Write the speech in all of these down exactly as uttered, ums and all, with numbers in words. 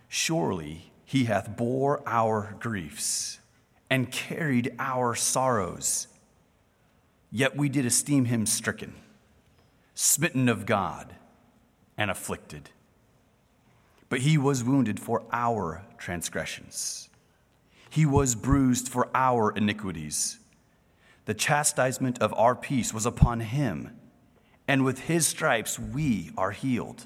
Surely he hath bore our griefs and carried our sorrows. Yet we did esteem him stricken, smitten of God, and afflicted. But he was wounded for our transgressions. He was bruised for our iniquities. The chastisement of our peace was upon him, and with his stripes we are healed.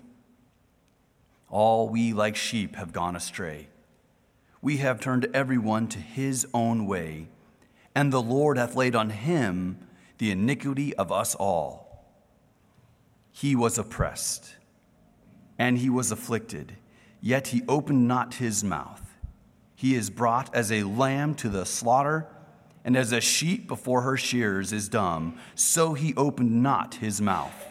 All we like sheep have gone astray. We have turned every one to his own way, and the Lord hath laid on him the iniquity of us all. He was oppressed, and he was afflicted, yet he opened not his mouth. He is brought as a lamb to the slaughter, and as a sheep before her shearers is dumb, so he opened not his mouth.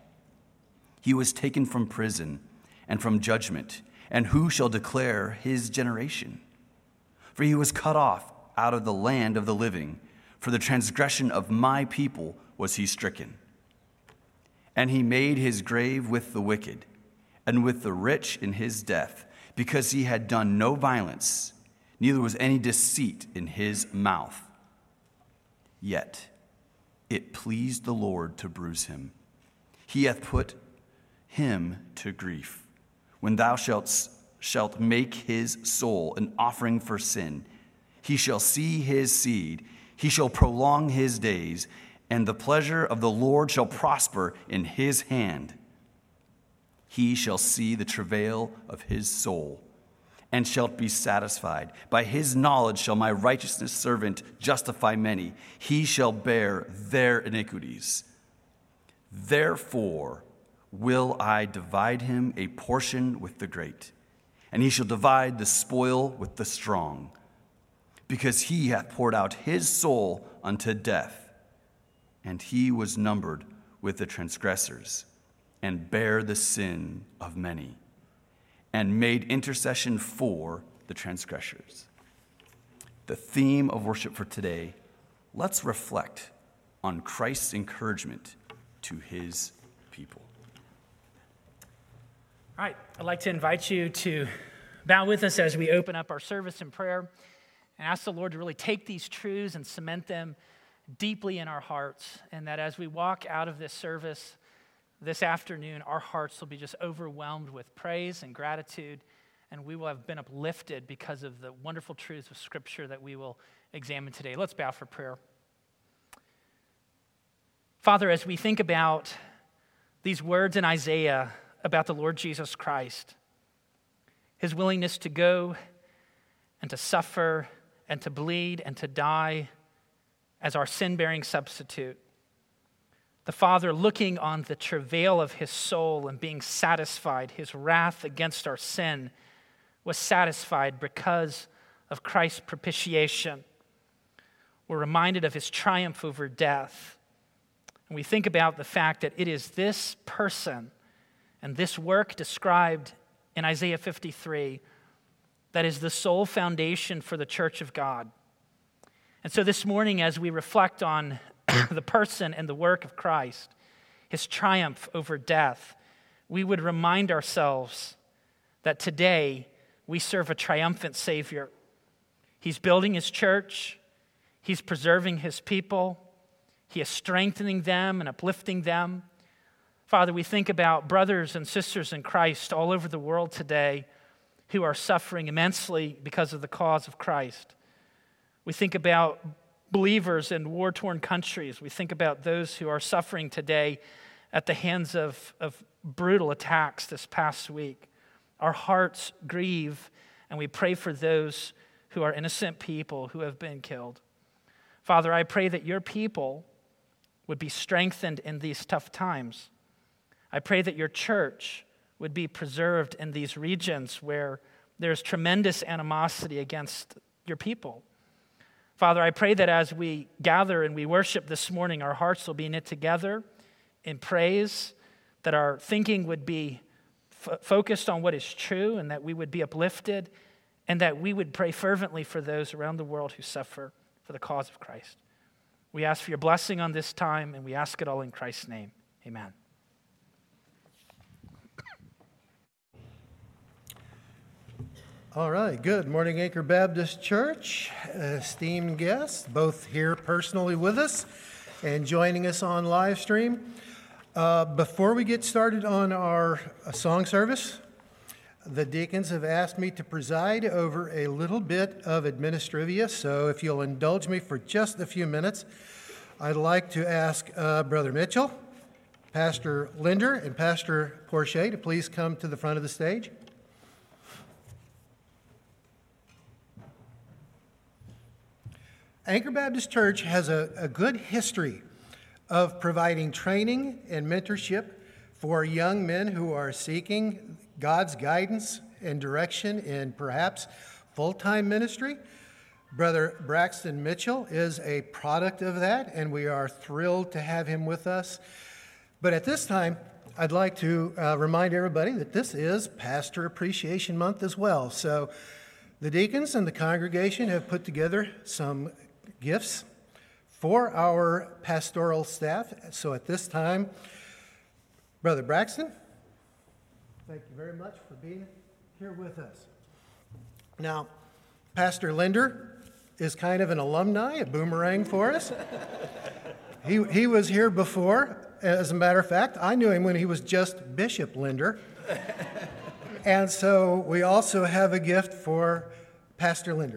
He was taken from prison and from judgment, and who shall declare his generation? For he was cut off out of the land of the living. For the transgression of my people was he stricken. And he made his grave with the wicked, and with the rich in his death, because he had done no violence, neither was any deceit in his mouth. Yet it pleased the Lord to bruise him. He hath put him to grief. When thou shalt, shalt make his soul an offering for sin, he shall see his seed, he shall prolong his days, and the pleasure of the Lord shall prosper in his hand. He shall see the travail of his soul, and shalt be satisfied. By his knowledge shall my righteousness servant justify many. He shall bear their iniquities. Therefore will I divide him a portion with the great, and he shall divide the spoil with the strong, because he hath poured out his soul unto death, and he was numbered with the transgressors, and bare the sin of many, and made intercession for the transgressors. The theme of worship for today, let's reflect on Christ's encouragement to his people. All right, I'd like to invite you to bow with us as we open up our service in prayer and ask the Lord to really take these truths and cement them deeply in our hearts, and that as we walk out of this service this afternoon, our hearts will be just overwhelmed with praise and gratitude, and we will have been uplifted because of the wonderful truths of Scripture that we will examine today. Let's bow for prayer. Father, as we think about these words in Isaiah about the Lord Jesus Christ, his willingness to go and to suffer and to bleed and to die as our sin-bearing substitute, the Father looking on the travail of his soul and being satisfied, his wrath against our sin was satisfied because of Christ's propitiation. We're reminded of his triumph over death. And we think about the fact that it is this person and this work described in Isaiah fifty-three that is the sole foundation for the church of God. And so this morning, as we reflect on the person and the work of Christ, his triumph over death, we would remind ourselves that today we serve a triumphant Savior. He's building his church. He's preserving his people. He is strengthening them and uplifting them. Father, we think about brothers and sisters in Christ all over the world today who are suffering immensely because of the cause of Christ. We think about believers in war-torn countries. We think about those who are suffering today at the hands of, of brutal attacks this past week. Our hearts grieve, and we pray for those who are innocent people who have been killed. Father, I pray that your people would be strengthened in these tough times. I pray that your church would be preserved in these regions where there's tremendous animosity against your people. Father, I pray that as we gather and we worship this morning, our hearts will be knit together in praise, that our thinking would be f- focused on what is true, and that we would be uplifted, and that we would pray fervently for those around the world who suffer for the cause of Christ. We ask for your blessing on this time, and we ask it all in Christ's name. Amen. All right, good morning, Anchor Baptist Church, esteemed guests, both here personally with us and joining us on live stream. Uh, before we get started on our uh, song service, the deacons have asked me to preside over a little bit of administrivia, so if you'll indulge me for just a few minutes, I'd like to ask uh, Brother Mitchell, Pastor Linder, and Pastor Porche to please come to the front of the stage. Anchor Baptist Church has a, a good history of providing training and mentorship for young men who are seeking God's guidance and direction in perhaps full-time ministry. Brother Braxton Mitchell is a product of that, and we are thrilled to have him with us. But at this time, I'd like to uh, remind everybody that this is Pastor Appreciation Month as well. So the deacons and the congregation have put together some gifts for our pastoral staff. So at this time, Brother Braxton, thank you very much for being here with us. Now, Pastor Linder is kind of an alumni, a boomerang for us. he, he was here before. As a matter of fact, I knew him when he was just Bishop Linder. And so we also have a gift for Pastor Linder.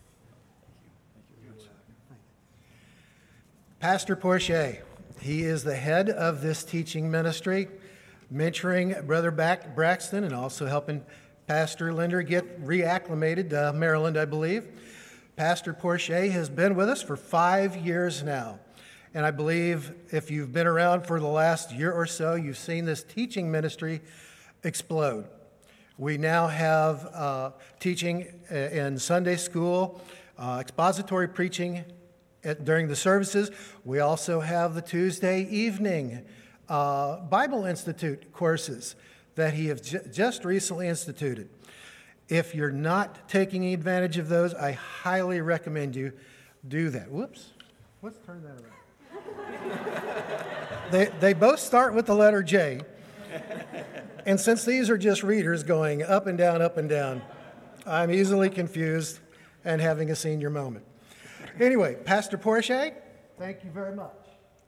Pastor Porche, he is the head of this teaching ministry, mentoring Brother Braxton and also helping Pastor Linder get reacclimated to Maryland, I believe. Pastor Porche has been with us for five years now. And I believe if you've been around for the last year or so, you've seen this teaching ministry explode. We now have uh, teaching in Sunday school, uh, expository preaching At, during the services. We also have the Tuesday evening uh, Bible Institute courses that he has j- just recently instituted. If you're not taking advantage of those, I highly recommend you do that. Whoops. Let's turn that around. they, they both start with the letter J. And since these are just readers going up and down, up and down, I'm easily confused and having a senior moment. Anyway, Pastor Porche, thank you very much.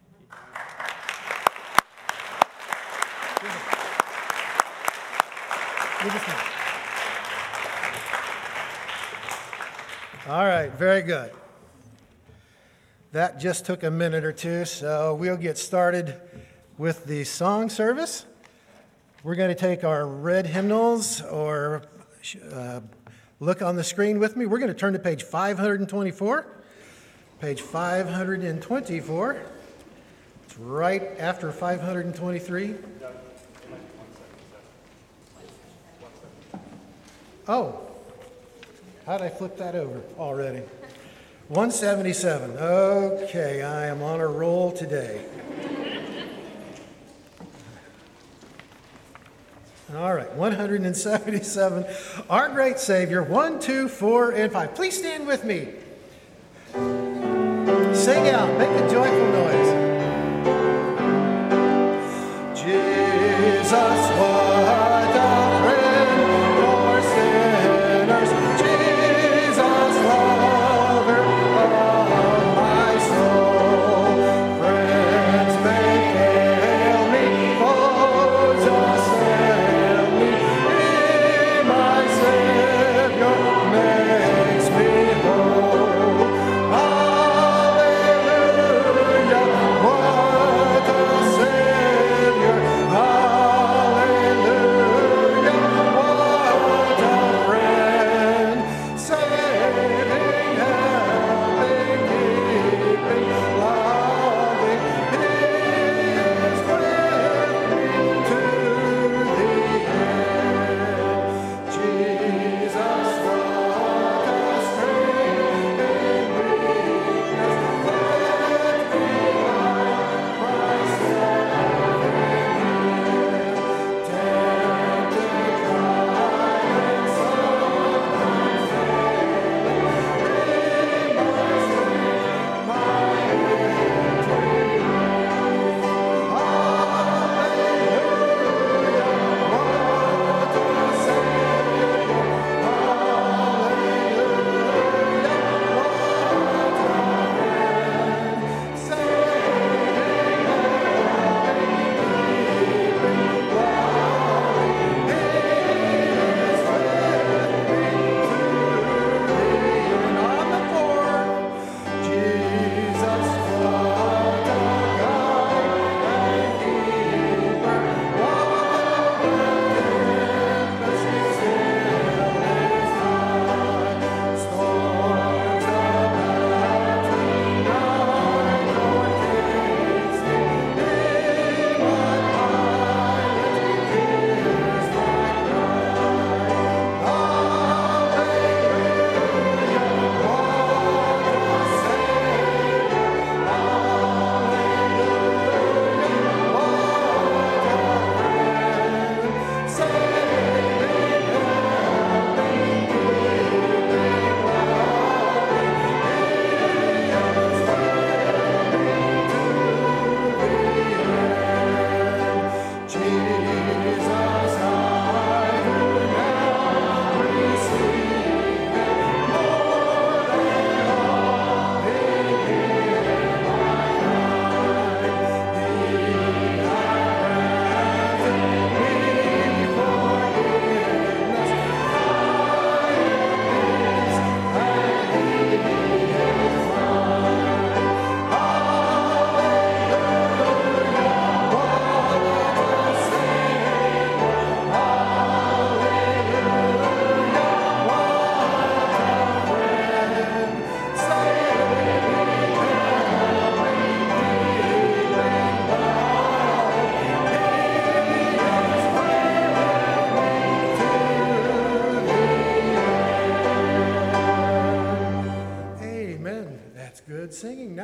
All right, very good. That just took a minute or two, so we'll get started with the song service. We're going to take our red hymnals or uh, look on the screen with me. We're going to turn to page five twenty-four. Page five twenty-four. It's right after five twenty-three. Oh, how did I flip that over already? one seventy-seven. Okay, I am on a roll today. All right, one seventy-seven. Our Great Savior, one, two, four, and five. Please stand with me. Sing out, make a joyful noise. Jesus, what a friend for sinners. Jesus, lover of my soul. Friends may fail me, foes assail me. He, my Savior, makes me whole. Hallelujah.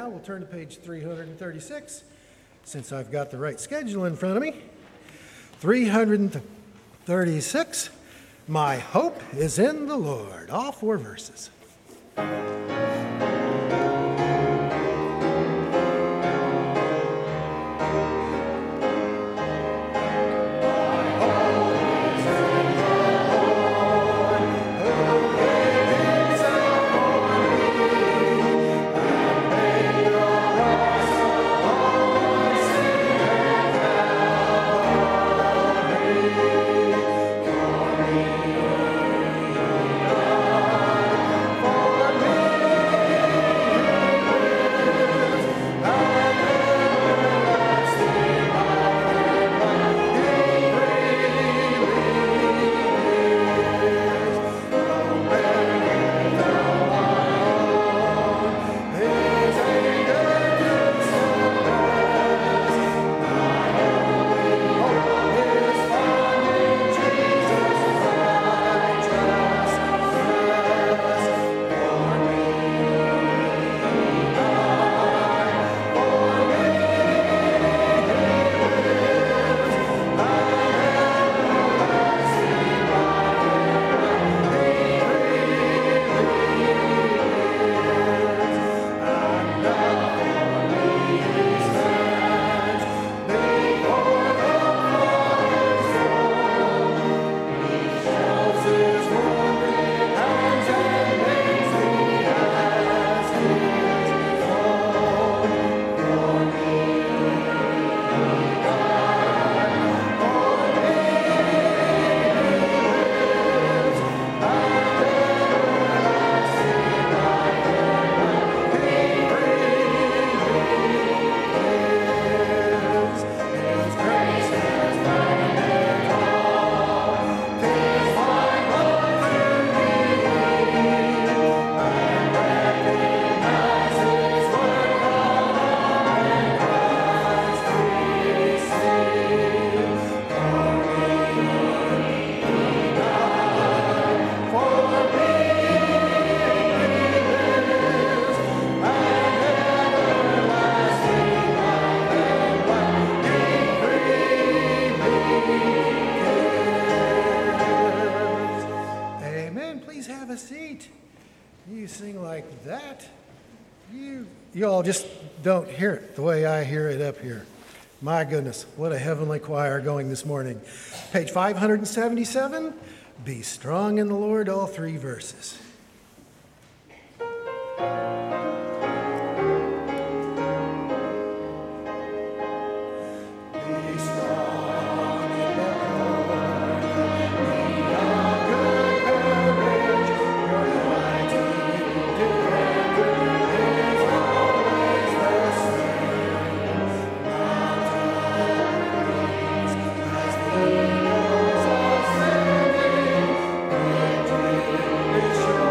now we'll turn to page three hundred thirty-six, since I've got the right schedule in front of me. three hundred thirty-six, My Hope is in the Lord. All four verses. You all just don't hear it the way I hear it up here. My goodness, what a heavenly choir going this morning. Page five hundred seventy-seven, Be Strong in the Lord, all three verses. Sure.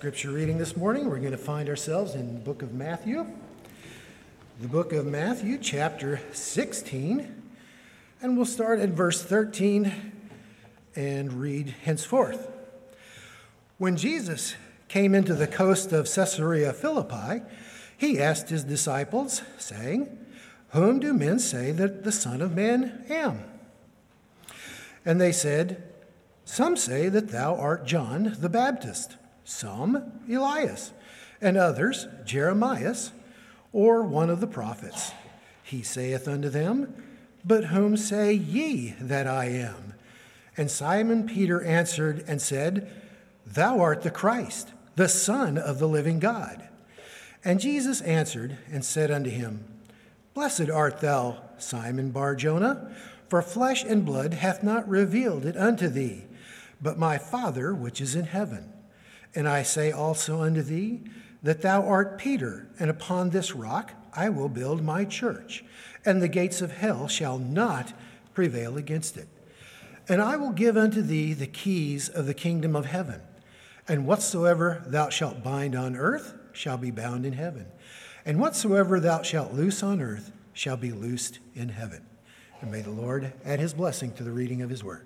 scripture reading this morning, we're going to find ourselves in the book of Matthew. The book of Matthew, chapter sixteen, and we'll start at verse thirteen and read henceforth. When Jesus came into the coast of Caesarea Philippi, he asked his disciples, saying, "Whom do men say that the Son of Man am?" And they said, "Some say that thou art John the Baptist, some Elias, and others Jeremias, or one of the prophets." He saith unto them, "But whom say ye that I am?" And Simon Peter answered and said, "Thou art the Christ, the Son of the living God." And Jesus answered and said unto him, "Blessed art thou, Simon Bar-Jonah, for flesh and blood hath not revealed it unto thee, but my Father which is in heaven. And I say also unto thee, that thou art Peter, and upon this rock I will build my church, and the gates of hell shall not prevail against it. And I will give unto thee the keys of the kingdom of heaven. And whatsoever thou shalt bind on earth shall be bound in heaven, and whatsoever thou shalt loose on earth shall be loosed in heaven." And may the Lord add his blessing to the reading of his word.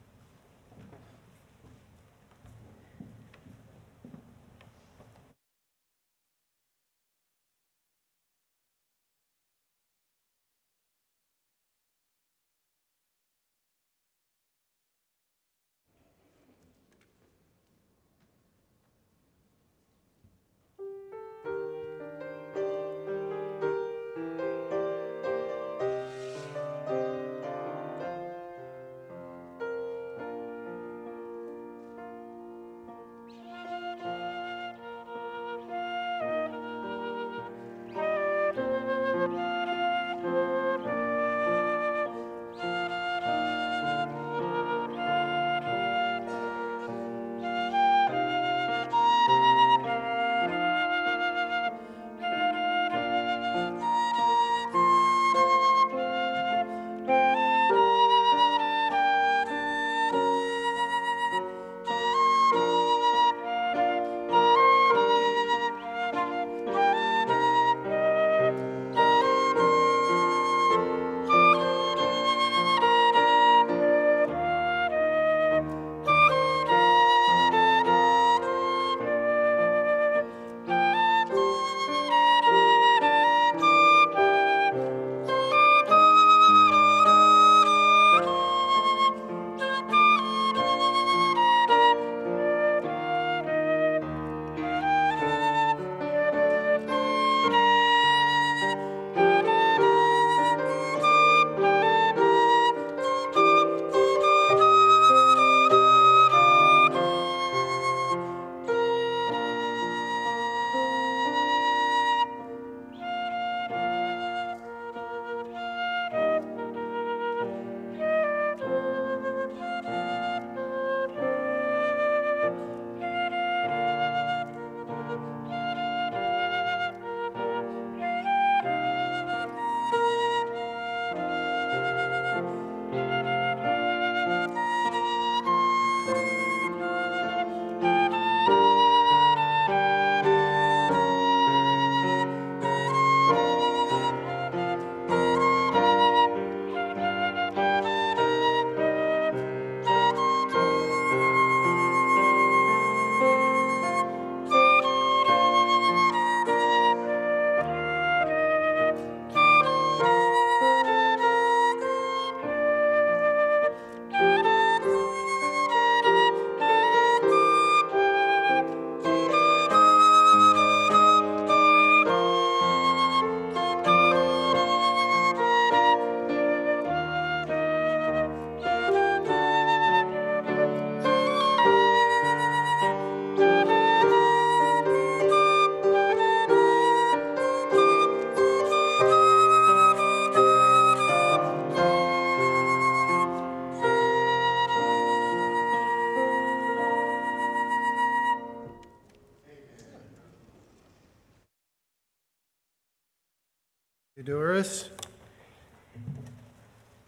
Doris.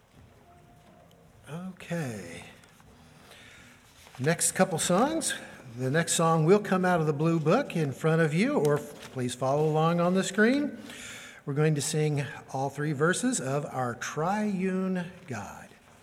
Okay. Next couple songs, the next song will come out of the blue book in front of you, or please follow along on the screen. We're going to sing all three verses of Our Triune God.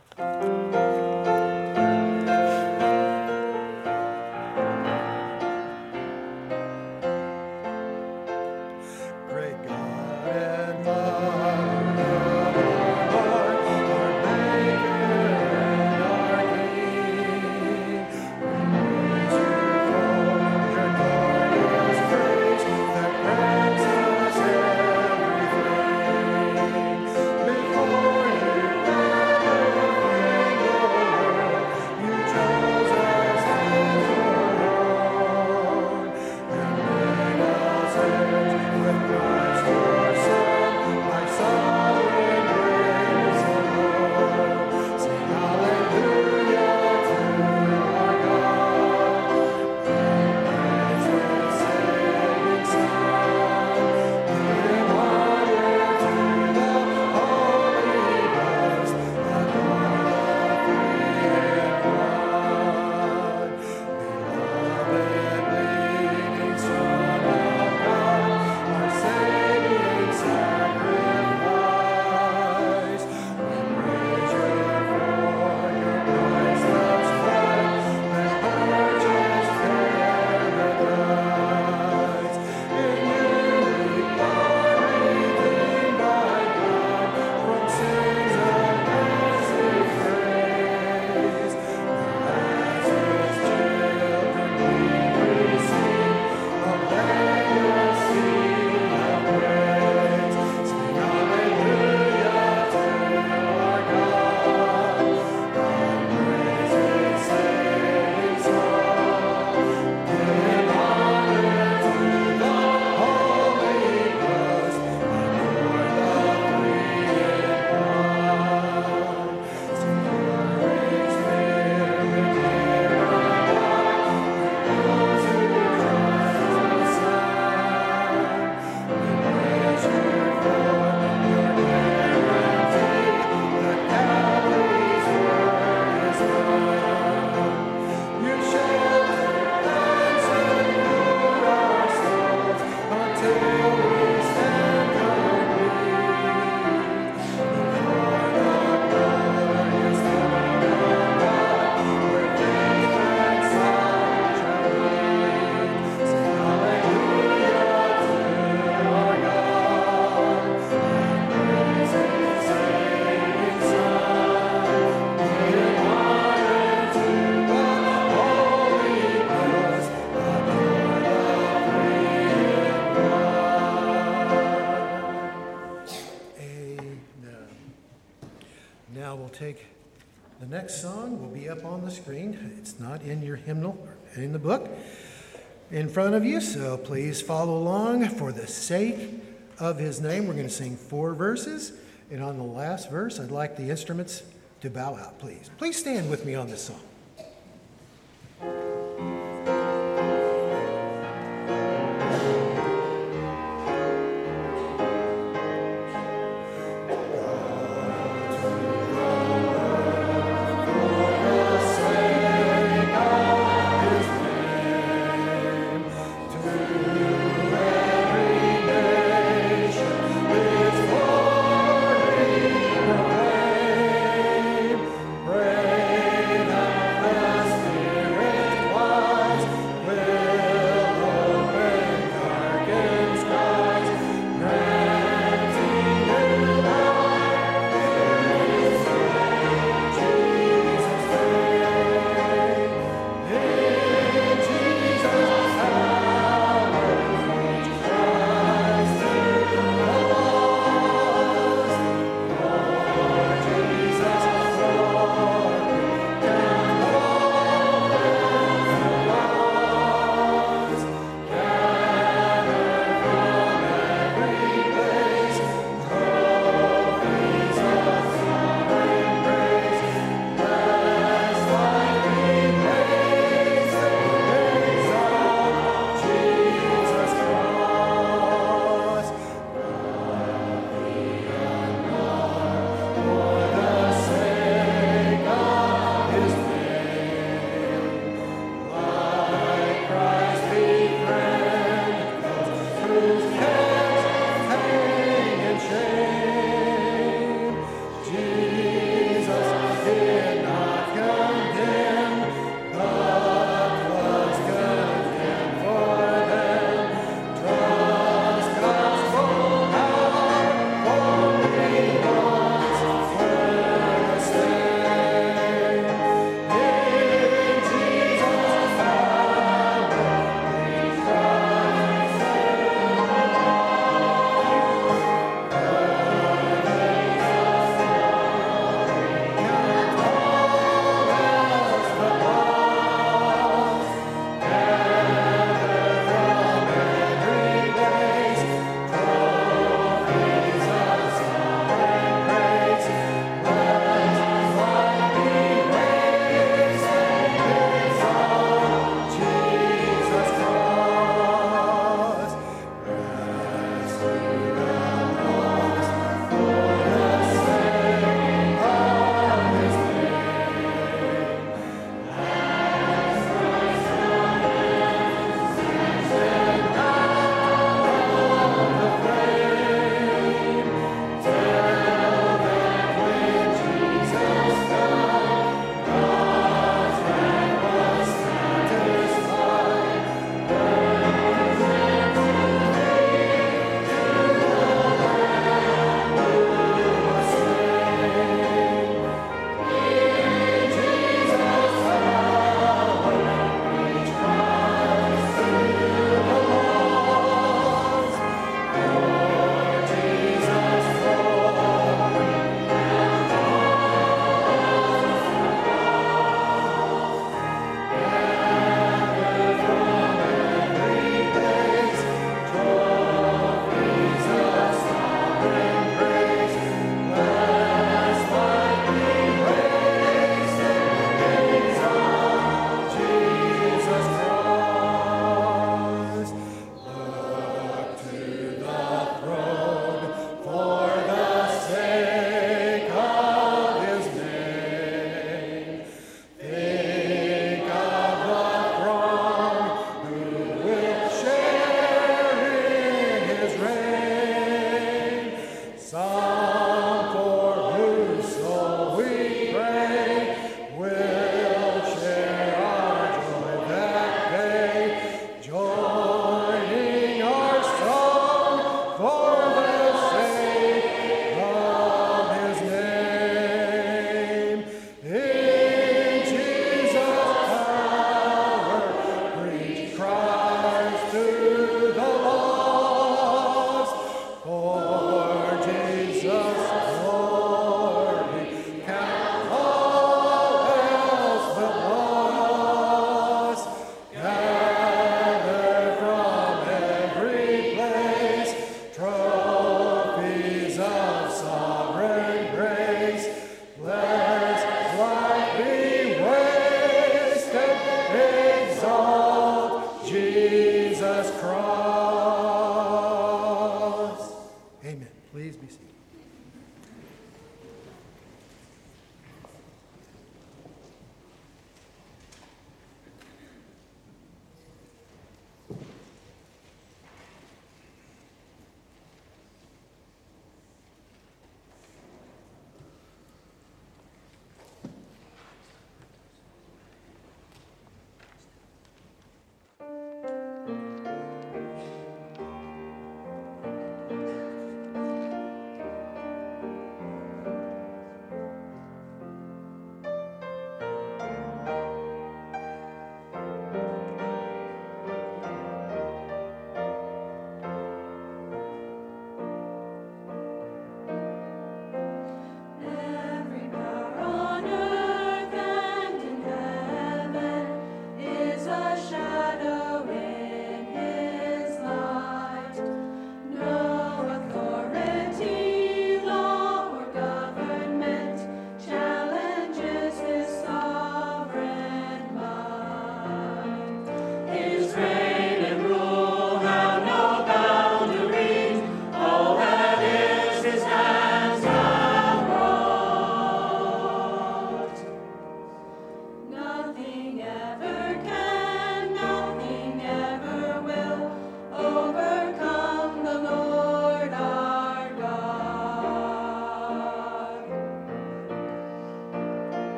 Take the next song will be up on the screen. It's not in your hymnal or in the book in front of you, so please follow along. For the sake of his name, we're going to sing four verses, and on the last verse, I'd like the instruments to bow out, please. Please stand with me on this song. Pray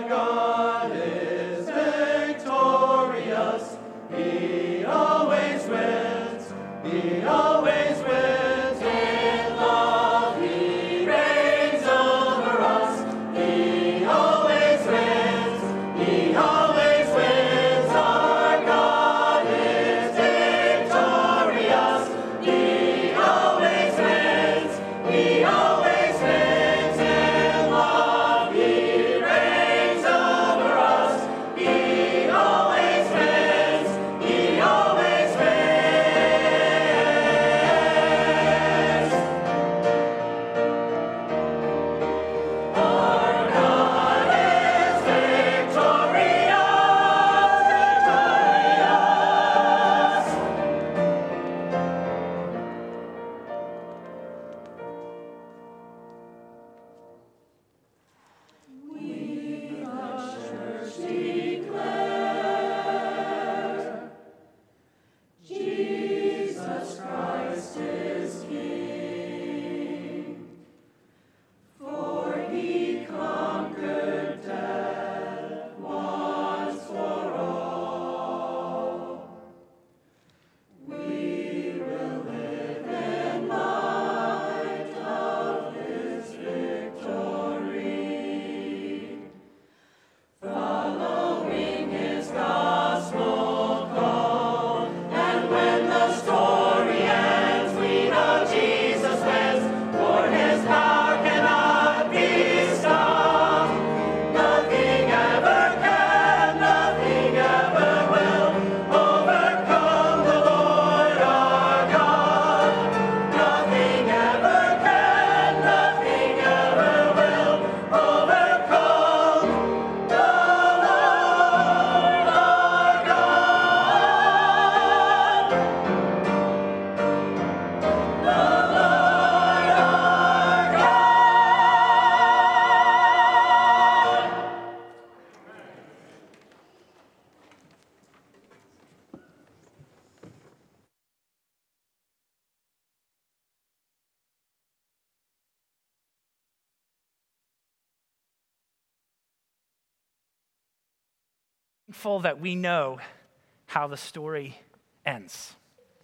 Thankful that we know how the story ends.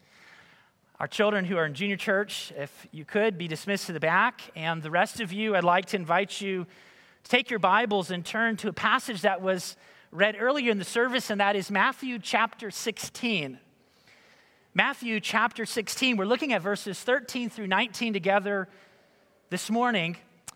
Our children who are in junior church, if you could, be dismissed to the back. And the rest of you, I'd like to invite you to take your Bibles and turn to a passage that was read earlier in the service, and that is Matthew chapter sixteen. Matthew chapter sixteen. We're looking at verses thirteen through nineteen together this morning.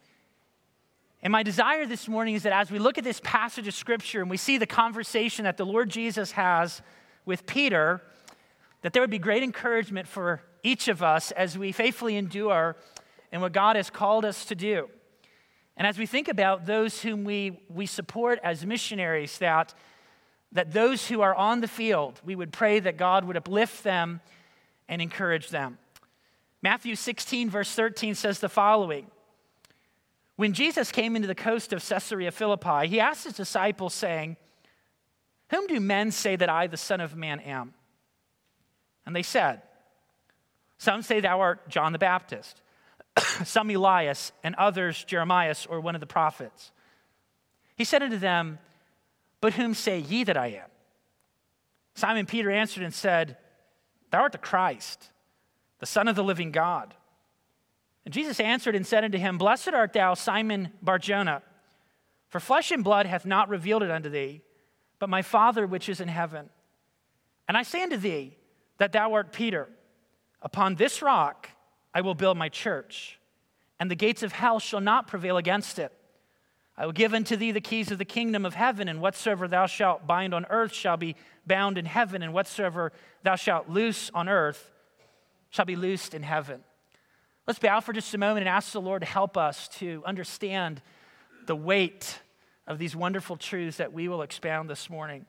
And my desire this morning is that as we look at this passage of Scripture and we see the conversation that the Lord Jesus has with Peter, that there would be great encouragement for each of us as we faithfully endure in what God has called us to do. And as we think about those whom we, we support as missionaries, that, that those who are on the field, we would pray that God would uplift them and encourage them. Matthew sixteen, verse thirteen says the following. When Jesus came into the coast of Caesarea Philippi, he asked his disciples, saying, "Whom do men say that I, the Son of Man, am?" And they said, "Some say thou art John the Baptist, some Elias, and others Jeremiah or one of the prophets." He said unto them, "But whom say ye that I am?" Simon Peter answered and said, "Thou art the Christ, the Son of the living God." And Jesus answered and said unto him, "Blessed art thou, Simon Bar-Jonah, for flesh and blood hath not revealed it unto thee, but my Father which is in heaven. And I say unto thee that thou art Peter. Upon this rock I will build my church, and the gates of hell shall not prevail against it. I will give unto thee the keys of the kingdom of heaven, and whatsoever thou shalt bind on earth shall be bound in heaven, and whatsoever thou shalt loose on earth shall be loosed in heaven." Let's bow for just a moment and ask the Lord to help us to understand the weight of these wonderful truths that we will expound this morning.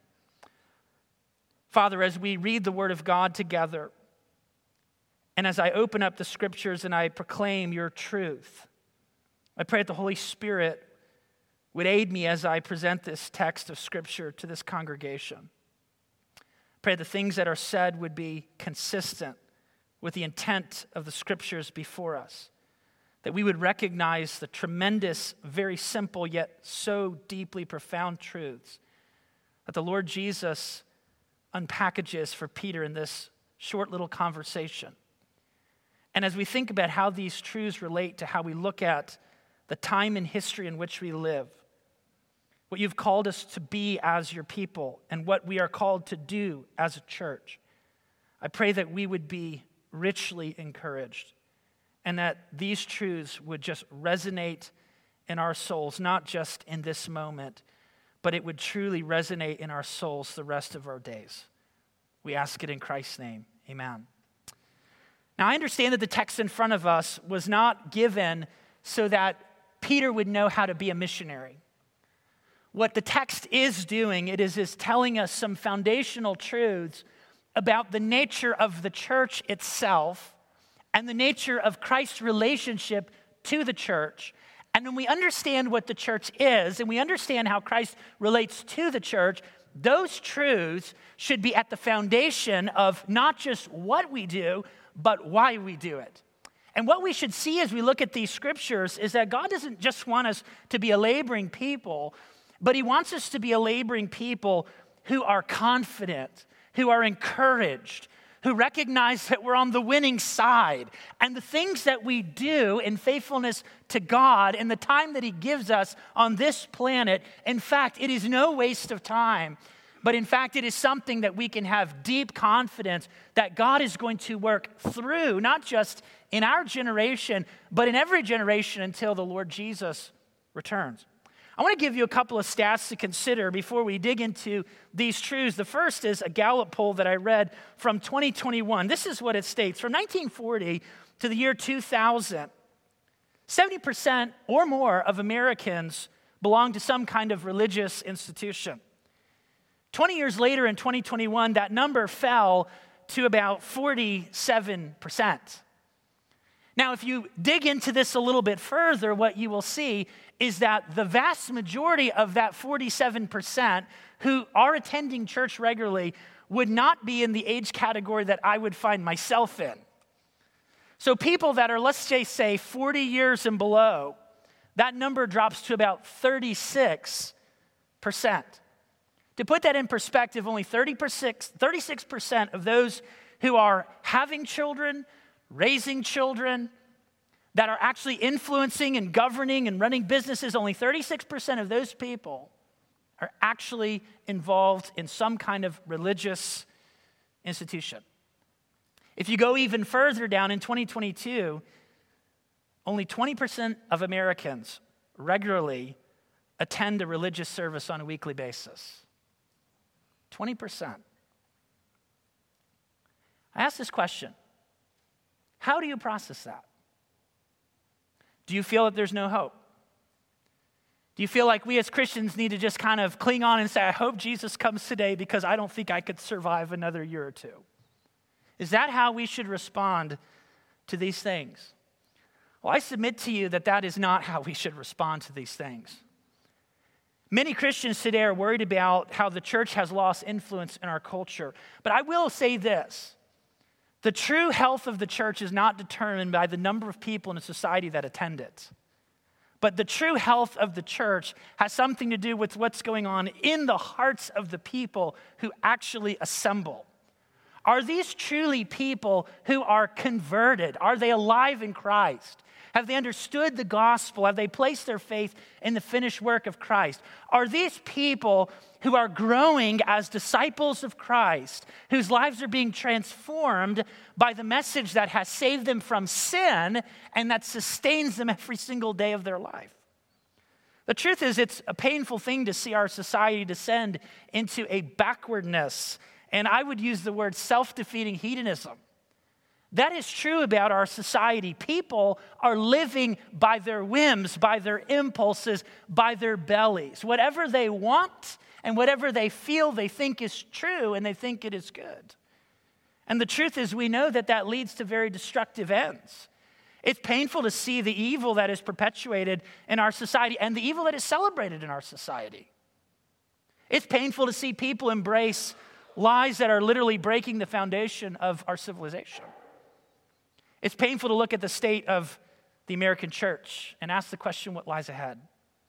Father, as we read the Word of God together, and as I open up the Scriptures and I proclaim your truth, I pray that the Holy Spirit would aid me as I present this text of Scripture to this congregation. Pray the things that are said would be consistent with the intent of the Scriptures before us, that we would recognize the tremendous, very simple, yet so deeply profound truths that the Lord Jesus unpackages for Peter in this short little conversation. And as we think about how these truths relate to how we look at the time and history in which we live, what you've called us to be as your people, and what we are called to do as a church, I pray that we would be richly encouraged, and that these truths would just resonate in our souls, not just in this moment, but it would truly resonate in our souls the rest of our days. We ask it in Christ's name. Amen. Now, I understand that the text in front of us was not given so that Peter would know how to be a missionary. What the text is doing, it is, is telling us some foundational truths about the nature of the church itself and the nature of Christ's relationship to the church. And when we understand what the church is and we understand how Christ relates to the church, those truths should be at the foundation of not just what we do, but why we do it. And what we should see as we look at these scriptures is that God doesn't just want us to be a laboring people, but he wants us to be a laboring people who are confident, who are encouraged, who recognize that we're on the winning side. And the things that we do in faithfulness to God in the time that he gives us on this planet, in fact, it is no waste of time. But in fact, it is something that we can have deep confidence that God is going to work through, not just in our generation, but in every generation until the Lord Jesus returns. I want to give you a couple of stats to consider before we dig into these truths. The first is a Gallup poll that I read from twenty twenty-one. This is what it states. From nineteen forty to the year two thousand, seventy percent or more of Americans belong to some kind of religious institution. twenty years later in twenty twenty-one, that number fell to about forty-seven percent. Now, if you dig into this a little bit further, what you will see is that the vast majority of that forty-seven percent who are attending church regularly would not be in the age category that I would find myself in. So people that are, let's say, say forty years and below, that number drops to about thirty-six percent. To put that in perspective, only thirty-six percent of those who are having children, raising children, that are actually influencing and governing and running businesses, only thirty-six percent of those people are actually involved in some kind of religious institution. If you go even further down in twenty twenty-two, only twenty percent of Americans regularly attend a religious service on a weekly basis. twenty percent. I ask this question. How do you process that? Do you feel that there's no hope? Do you feel like we as Christians need to just kind of cling on and say, I hope Jesus comes today because I don't think I could survive another year or two? Is that how we should respond to these things? Well, I submit to you that that is not how we should respond to these things. Many Christians today are worried about how the church has lost influence in our culture. But I will say this. The true health of the church is not determined by the number of people in a society that attend it. But the true health of the church has something to do with what's going on in the hearts of the people who actually assemble. Are these truly people who are converted? Are they alive in Christ? Have they understood the gospel? Have they placed their faith in the finished work of Christ? Are these people who are growing as disciples of Christ, whose lives are being transformed by the message that has saved them from sin and that sustains them every single day of their life? The truth is, it's a painful thing to see our society descend into a backwardness, and I would use the word self-defeating hedonism. That is true about our society. People are living by their whims, by their impulses, by their bellies. Whatever they want and whatever they feel they think is true and they think it is good. And the truth is, we know that that leads to very destructive ends. It's painful to see the evil that is perpetuated in our society and the evil that is celebrated in our society. It's painful to see people embrace lies that are literally breaking the foundation of our civilization. It's painful to look at the state of the American church and ask the question, what lies ahead?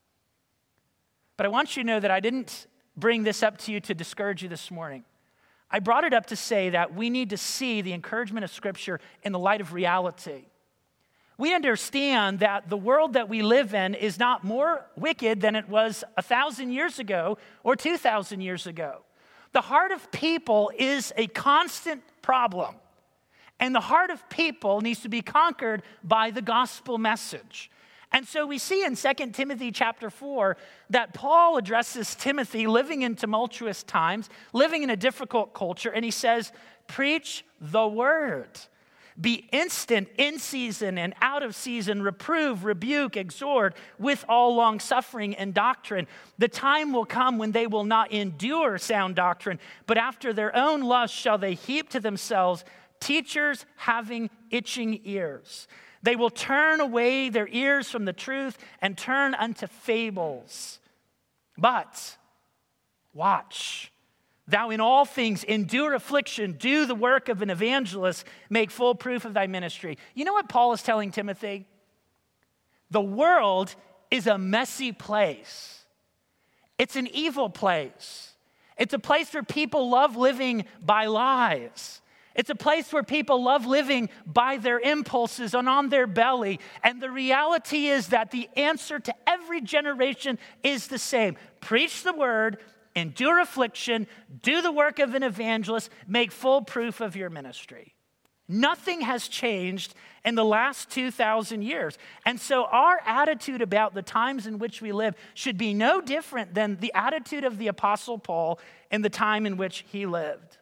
But I want you to know that I didn't bring this up to you to discourage you this morning. I brought it up to say that we need to see the encouragement of Scripture in the light of reality. We understand that the world that we live in is not more wicked than it was a thousand years ago or two thousand years ago. The heart of people is a constant problem, and the heart of people needs to be conquered by the gospel message. And so we see in Second Timothy chapter four that Paul addresses Timothy living in tumultuous times, living in a difficult culture, and he says, preach the word. Be instant in season and out of season, reprove, rebuke, exhort with all long suffering and doctrine. The time will come when they will not endure sound doctrine, but after their own lust shall they heap to themselves teachers having itching ears. They will turn away their ears from the truth and turn unto fables. But watch, thou in all things endure affliction, do the work of an evangelist, make full proof of thy ministry. You know what Paul is telling Timothy? The world is a messy place. It's an evil place. It's a place where people love living by lies. It's a place where people love living by their impulses and on their belly. And the reality is that the answer to every generation is the same. Preach the word, endure affliction, do the work of an evangelist, make full proof of your ministry. Nothing has changed in the last two thousand years. And so our attitude about the times in which we live should be no different than the attitude of the Apostle Paul in the time in which he lived.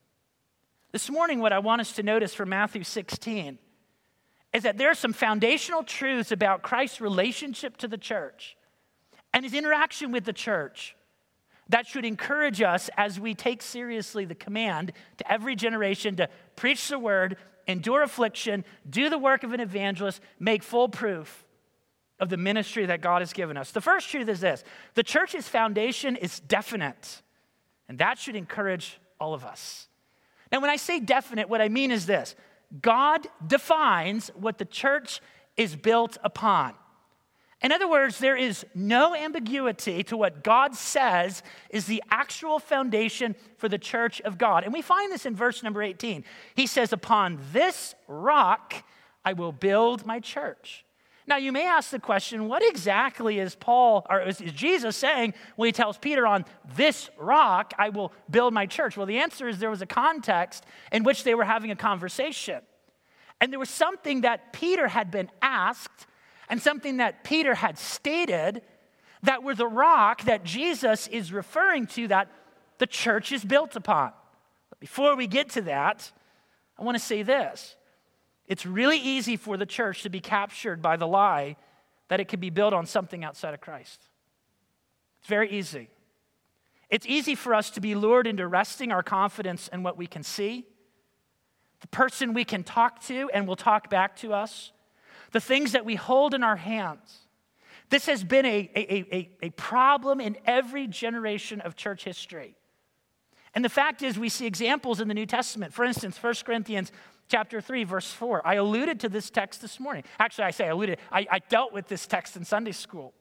This morning, what I want us to notice from Matthew sixteen is that there are some foundational truths about Christ's relationship to the church and his interaction with the church that should encourage us as we take seriously the command to every generation to preach the word, endure affliction, do the work of an evangelist, make full proof of the ministry that God has given us. The first truth is this: the church's foundation is definite, and that should encourage all of us. Now, when I say definite, what I mean is this: God defines what the church is built upon. In other words, there is no ambiguity to what God says is the actual foundation for the church of God. And we find this in verse number eighteen. He says, upon this rock I will build my church. Now, you may ask the question, what exactly is Paul, or is Jesus saying when he tells Peter, on this rock I will build my church? Well, the answer is there was a context in which they were having a conversation. And there was something that Peter had been asked and something that Peter had stated that were the rock that Jesus is referring to that the church is built upon. But before we get to that, I want to say this. It's really easy for the church to be captured by the lie that it could be built on something outside of Christ. It's very easy. It's easy for us to be lured into resting our confidence in what we can see, the person we can talk to and will talk back to us, the things that we hold in our hands. This has been a, a, a, a problem in every generation of church history. And the fact is, we see examples in the New Testament. For instance, First Corinthians chapter three, verse four. I alluded to this text this morning. Actually, I say I alluded. I, I dealt with this text in Sunday school.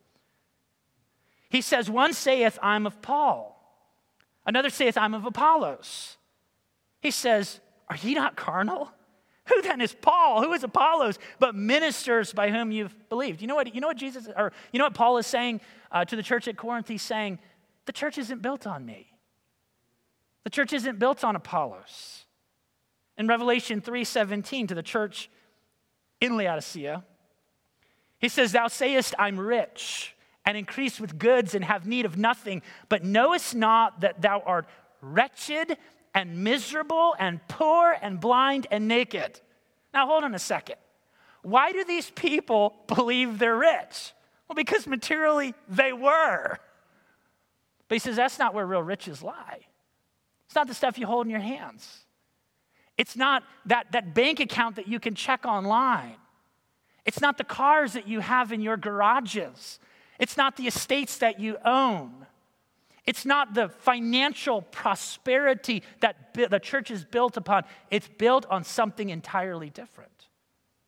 He says, one saith, I'm of Paul. Another saith, I'm of Apollos. He says, are ye not carnal? Who then is Paul? Who is Apollos? But ministers by whom you've believed. You know what, you know what Jesus, or you know what Paul is saying uh, to the church at Corinth? He's saying, the church isn't built on me. The church isn't built on Apollos. In Revelation three seventeen to the church in Laodicea, he says, thou sayest, I'm rich and increase with goods and have need of nothing, but knowest not that thou art wretched and miserable and poor and blind and naked. Now hold on a second. Why do these people believe they're rich? Well, because materially they were. But he says that's not where real riches lie. It's not the stuff you hold in your hands. It's not that, that bank account that you can check online. It's not the cars that you have in your garages. It's not the estates that you own. It's not the financial prosperity that the church is built upon. It's built on something entirely different.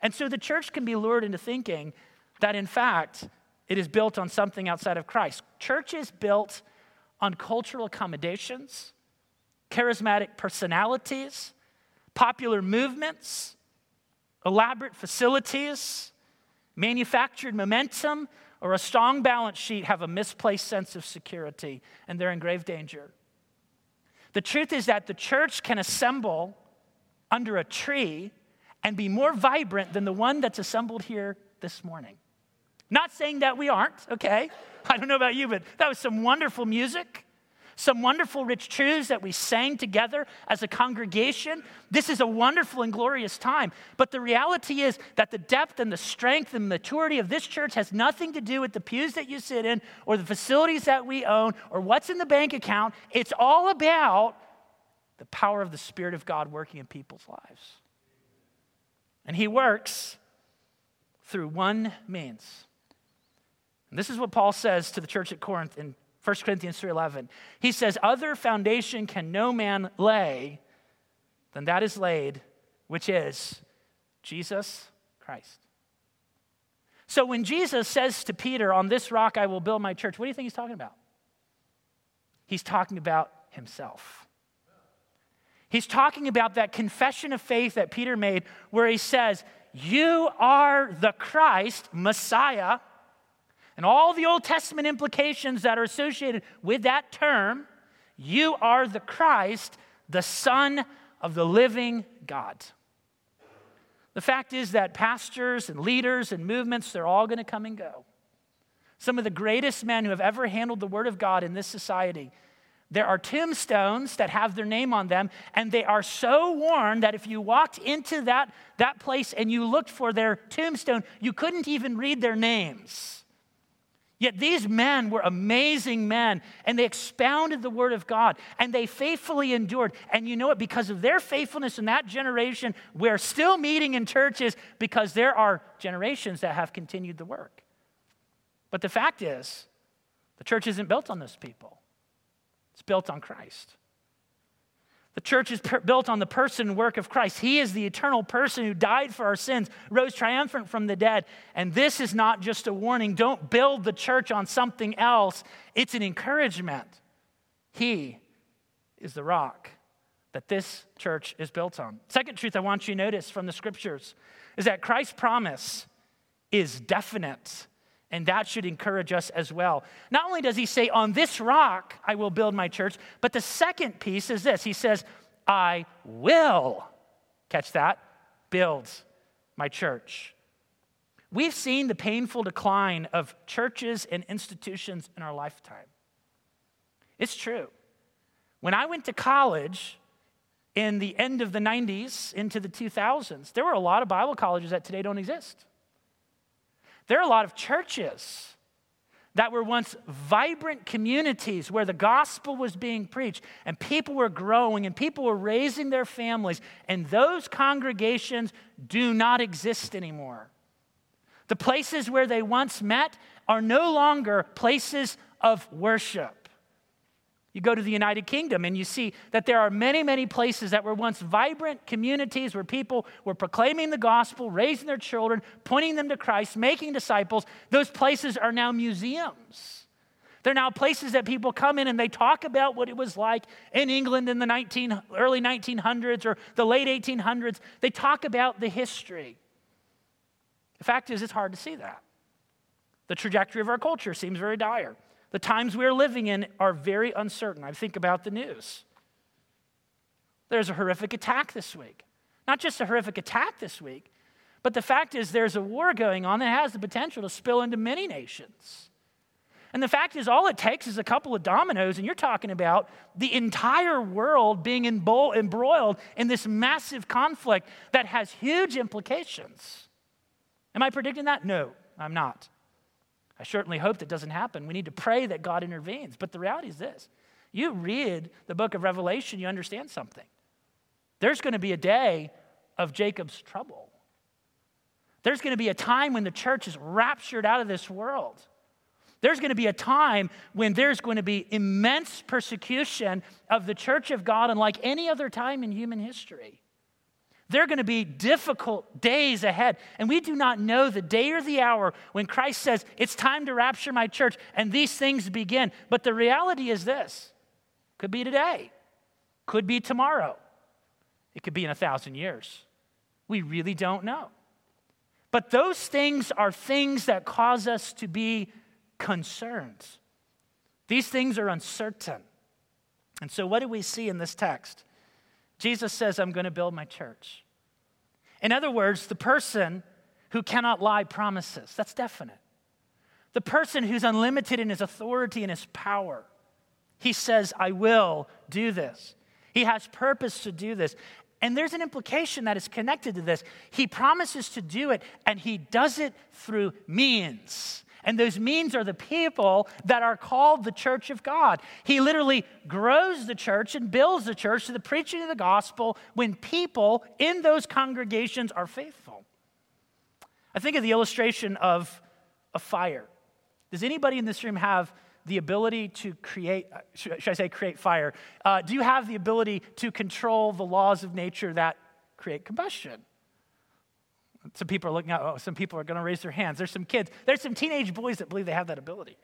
And so the church can be lured into thinking that, in fact, it is built on something outside of Christ. Church is built on cultural accommodations, charismatic personalities, popular movements, elaborate facilities, manufactured momentum, or a strong balance sheet have a misplaced sense of security, and they're in grave danger. The truth is that the church can assemble under a tree and be more vibrant than the one that's assembled here this morning. Not saying that we aren't, okay? I don't know about you, but that was some wonderful music, some wonderful rich truths that we sang together as a congregation. This is a wonderful and glorious time. But the reality is that the depth and the strength and maturity of this church has nothing to do with the pews that you sit in or the facilities that we own or what's in the bank account. It's all about the power of the Spirit of God working in people's lives. And he works through one means. And this is what Paul says to the church at Corinth in First Corinthians three eleven. He says, other foundation can no man lay than that is laid, which is Jesus Christ. So when Jesus says to Peter, on this rock I will build my church, what do you think he's talking about? He's talking about himself. He's talking about that confession of faith that Peter made where he says, you are the Christ, Messiah, and all the Old Testament implications that are associated with that term. You are the Christ, the Son of the living God. The fact is that pastors and leaders and movements, they're all going to come and go. Some of the greatest men who have ever handled the Word of God in this society, there are tombstones that have their name on them, and they are so worn that if you walked into that, that place and you looked for their tombstone, you couldn't even read their names. Yet these men were amazing men, and they expounded the Word of God, and they faithfully endured. And you know what? Because of their faithfulness in that generation, we're still meeting in churches because there are generations that have continued the work. But the fact is, the church isn't built on those people. It's built on Christ. The church is per- built on the person and work of Christ. He is the eternal person who died for our sins, rose triumphant from the dead. And this is not just a warning. Don't build the church on something else. It's an encouragement. He is the rock that this church is built on. Second truth I want you to notice from the scriptures is that Christ's promise is definite. And that should encourage us as well. Not only does he say, on this rock I will build my church, but the second piece is this. He says, I will, catch that, build my church. We've seen the painful decline of churches and institutions in our lifetime. It's true. When I went to college in the end of the nineties into the two thousands, there were a lot of Bible colleges that today don't exist. There are a lot of churches that were once vibrant communities where the gospel was being preached and people were growing and people were raising their families, and those congregations do not exist anymore. The places where they once met are no longer places of worship. You go to the United Kingdom and you see that there are many, many places that were once vibrant communities where people were proclaiming the gospel, raising their children, pointing them to Christ, making disciples. Those places are now museums. They're now places that people come in and they talk about what it was like in England in the nineteen, early nineteen hundreds or the late eighteen hundreds. They talk about the history. The fact is, it's hard to see that. The trajectory of our culture seems very dire. The times we're living in are very uncertain. I think about the news. There's a horrific attack this week. Not just a horrific attack this week, but the fact is there's a war going on that has the potential to spill into many nations. And the fact is all it takes is a couple of dominoes, and you're talking about the entire world being embroiled in this massive conflict that has huge implications. Am I predicting that? No, I'm not. I certainly hope that doesn't happen. We need to pray that God intervenes. But the reality is this. You read the book of Revelation, you understand something. There's going to be a day of Jacob's trouble. There's going to be a time when the church is raptured out of this world. There's going to be a time when there's going to be immense persecution of the church of God unlike any other time in human history. There are going to be difficult days ahead, and we do not know the day or the hour when Christ says, it's time to rapture my church, and these things begin. But the reality is this: could be today, could be tomorrow, it could be in a thousand years. We really don't know. But those things are things that cause us to be concerned. These things are uncertain. And so what do we see in this text? Jesus says, I'm going to build my church. In other words, the person who cannot lie promises. That's definite. The person who's unlimited in his authority and his power. He says, I will do this. He has purpose to do this. And there's an implication that is connected to this. He promises to do it, and he does it through means. And those means are the people that are called the church of God. He literally grows the church and builds the church to the preaching of the gospel when people in those congregations are faithful. I think of the illustration of a fire. Does anybody in this room have the ability to create, should I say create fire? Uh, do you have the ability to control the laws of nature that create combustion? Some people are looking at, oh, some people are going to raise their hands. There's some kids. There's some teenage boys that believe they have that ability.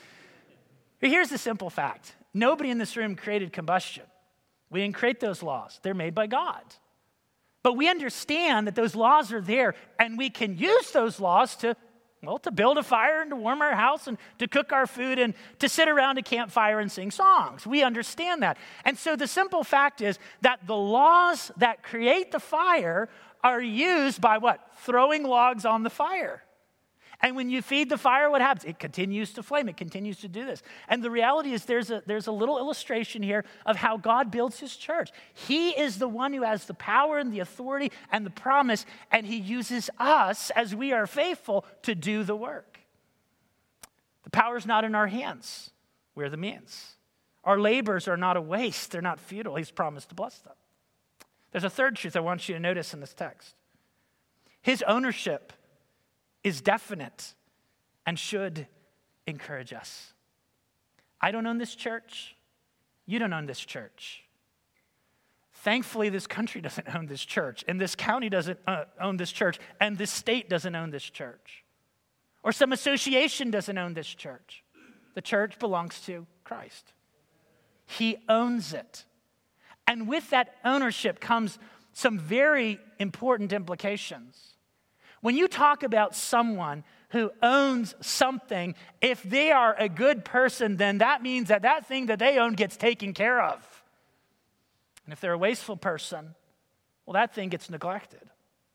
But here's the simple fact. Nobody in this room created combustion. We didn't create those laws. They're made by God. But we understand that those laws are there, and we can use those laws to, well, to build a fire and to warm our house and to cook our food and to sit around a campfire and sing songs. We understand that. And so the simple fact is that the laws that create the fire are used by what? Throwing logs on the fire. And when you feed the fire, what happens? It continues to flame. It continues to do this. And the reality is there's a, there's a little illustration here of how God builds his church. He is the one who has the power and the authority and the promise, and he uses us as we are faithful to do the work. The power is not in our hands. We're the means. Our labors are not a waste. They're not futile. He's promised to bless them. There's a third truth I want you to notice in this text. His ownership is definite and should encourage us. I don't own this church. You don't own this church. Thankfully, this country doesn't own this church, and this county doesn't uh, own this church, and this state doesn't own this church, or some association doesn't own this church. The church belongs to Christ. He owns it. And with that ownership comes some very important implications. When you talk about someone who owns something, if they are a good person, then that means that that thing that they own gets taken care of. And if they're a wasteful person, well, that thing gets neglected.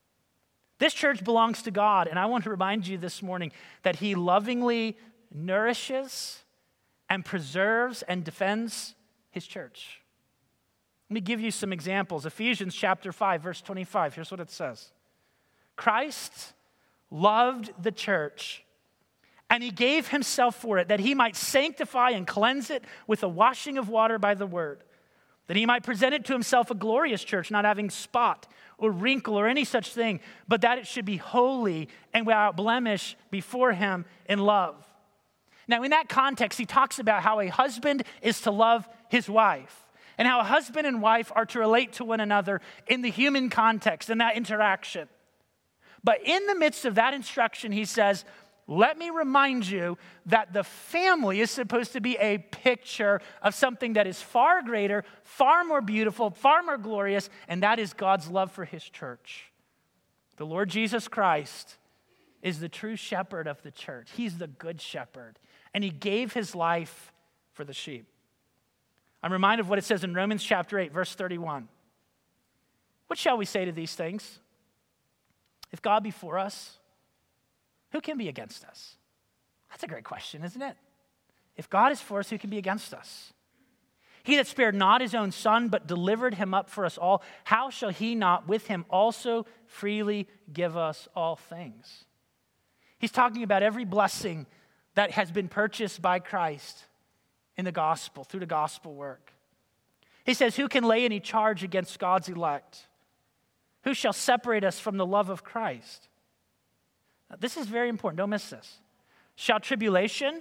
This church belongs to God, and I want to remind you this morning that he lovingly nourishes and preserves and defends his church. Let me give you some examples. Ephesians chapter five, verse twenty-five. Here's what it says. Christ loved the church, and he gave himself for it, that he might sanctify and cleanse it with a washing of water by the word, that he might present it to himself a glorious church, not having spot or wrinkle or any such thing, but that it should be holy and without blemish before him in love. Now, in that context, he talks about how a husband is to love his wife, and how a husband and wife are to relate to one another in the human context, in that interaction. But in the midst of that instruction, he says, let me remind you that the family is supposed to be a picture of something that is far greater, far more beautiful, far more glorious, and that is God's love for his church. The Lord Jesus Christ is the true shepherd of the church. He's the good shepherd, and he gave his life for the sheep. I'm reminded of what it says in Romans chapter eight, verse thirty-one. What shall we say to these things? If God be for us, who can be against us? That's a great question, isn't it? If God is for us, who can be against us? He that spared not his own son, but delivered him up for us all, how shall he not with him also freely give us all things? He's talking about every blessing that has been purchased by Christ in the gospel, through the gospel work. He says, who can lay any charge against God's elect? Who shall separate us from the love of Christ? Now, this is very important. Don't miss this. Shall tribulation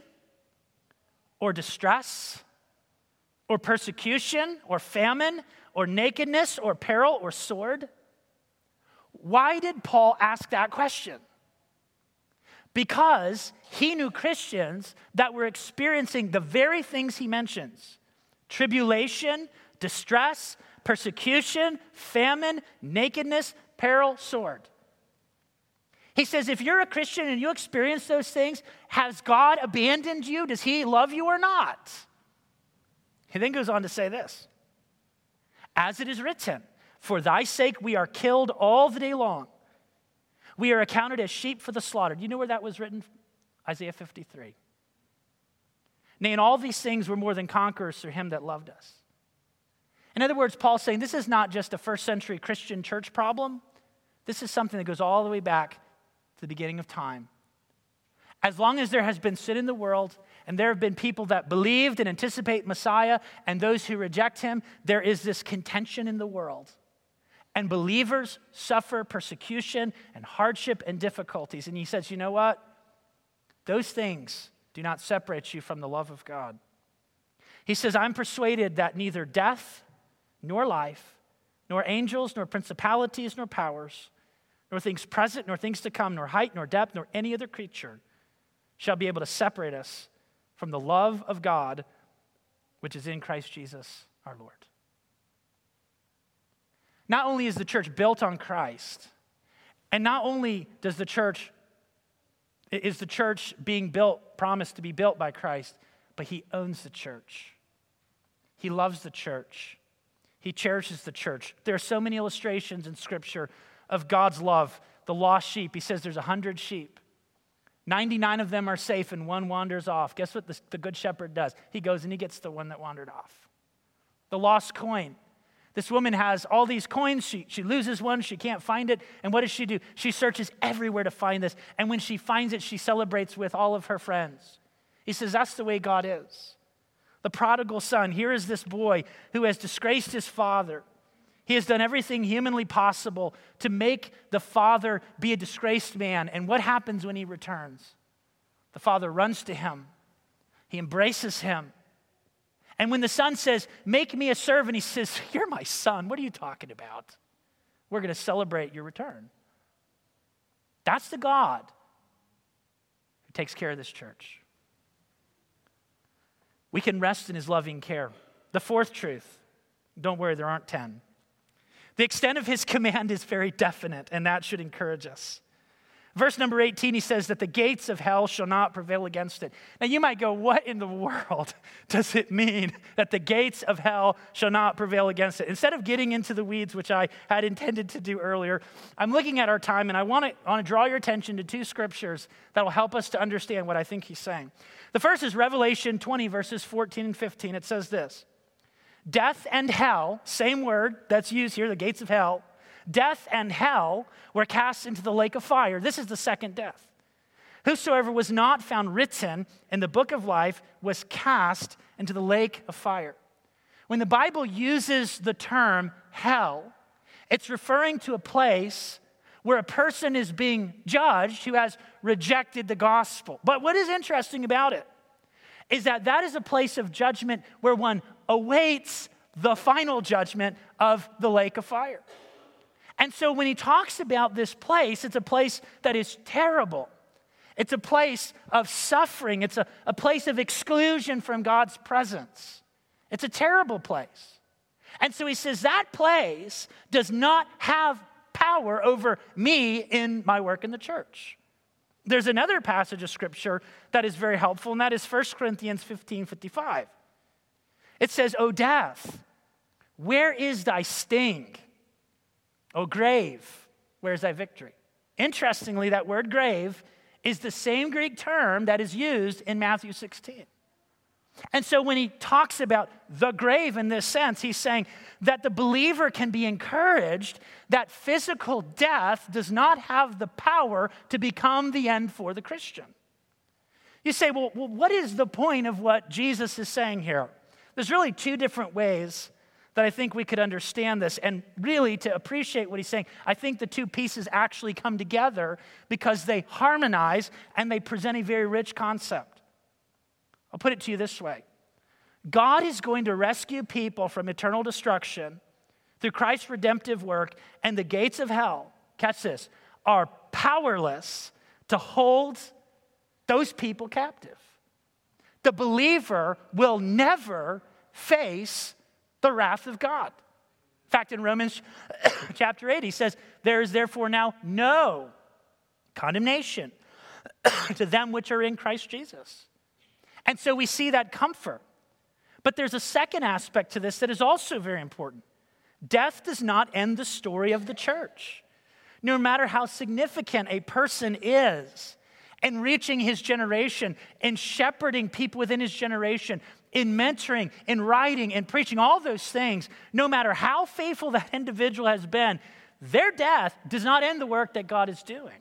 or distress or persecution or famine or nakedness or peril or sword? Why did Paul ask that question? Because he knew Christians that were experiencing the very things he mentions: tribulation, distress, persecution, famine, nakedness, peril, sword. He says, if you're a Christian and you experience those things, has God abandoned you? Does he love you or not? He then goes on to say this: as it is written, for thy sake we are killed all the day long. We are accounted as sheep for the slaughter. Do you know where that was written? Isaiah fifty-three. Nay, in all these things we're more than conquerors through him that loved us. In other words, Paul's saying this is not just a first century Christian church problem. This is something that goes all the way back to the beginning of time. As long as there has been sin in the world, and there have been people that believed and anticipate Messiah, and those who reject him, there is this contention in the world. And believers suffer persecution and hardship and difficulties. And he says, you know what? Those things do not separate you from the love of God. He says, I'm persuaded that neither death nor life, nor angels, nor principalities, nor powers, nor things present, nor things to come, nor height, nor depth, nor any other creature shall be able to separate us from the love of God, which is in Christ Jesus our Lord. Not only is the church built on Christ, and not only does the church, is the church being built, promised to be built by Christ, but he owns the church. He loves the church. He cherishes the church. There are so many illustrations in Scripture of God's love. The lost sheep, he says there's a hundred sheep. ninety-nine of them are safe and one wanders off. Guess what the, the good shepherd does? He goes and he gets the one that wandered off. The lost coin. This woman has all these coins. She, she loses one. She can't find it. And what does she do? She searches everywhere to find this. And when she finds it, she celebrates with all of her friends. He says that's the way God is. The prodigal son. Here is this boy who has disgraced his father. He has done everything humanly possible to make the father be a disgraced man. And what happens when he returns? The father runs to him. He embraces him. And when the son says, make me a servant, he says, you're my son. What are you talking about? We're going to celebrate your return. That's the God who takes care of this church. We can rest in his loving care. The fourth truth, don't worry, there aren't ten. The extent of his command is very definite, and that should encourage us. Verse number eighteen, he says that the gates of hell shall not prevail against it. Now you might go, what in the world does it mean that the gates of hell shall not prevail against it? Instead of getting into the weeds, which I had intended to do earlier, I'm looking at our time, and I want to, I want to draw your attention to two scriptures that will help us to understand what I think he's saying. The first is Revelation twenty, verses fourteen and fifteen. It says this: death and hell, same word that's used here, the gates of hell, death and hell were cast into the lake of fire. This is the second death. Whosoever was not found written in the book of life was cast into the lake of fire. When the Bible uses the term hell, it's referring to a place where a person is being judged who has rejected the gospel. But what is interesting about it is that that is a place of judgment where one awaits the final judgment of the lake of fire. And so when he talks about this place, it's a place that is terrible. It's a place of suffering. It's a, a place of exclusion from God's presence. It's a terrible place. And so he says that place does not have power over me in my work in the church. There's another passage of scripture that is very helpful, and that is First Corinthians fifteen fifty-five. It says, O death, where is thy sting? O grave, where is thy victory? Interestingly, that word grave is the same Greek term that is used in Matthew sixteen. And so when he talks about the grave in this sense, he's saying that the believer can be encouraged that physical death does not have the power to become the end for the Christian. You say, well, well what is the point of what Jesus is saying here? There's really two different ways that I think we could understand this. And really, to appreciate what he's saying, I think the two pieces actually come together because they harmonize and they present a very rich concept. I'll put it to you this way. God is going to rescue people from eternal destruction through Christ's redemptive work, and the gates of hell catch this, are powerless to hold those people captive. The believer will never face the wrath of God. In fact, in Romans chapter eight, he says, there is therefore now no condemnation to them which are in Christ Jesus. And so we see that comfort. But there's a second aspect to this that is also very important. Death does not end the story of the church. No matter how significant a person is in reaching his generation, in shepherding people within his generation, in mentoring, in writing, in preaching, all those things, no matter how faithful that individual has been, their death does not end the work that God is doing.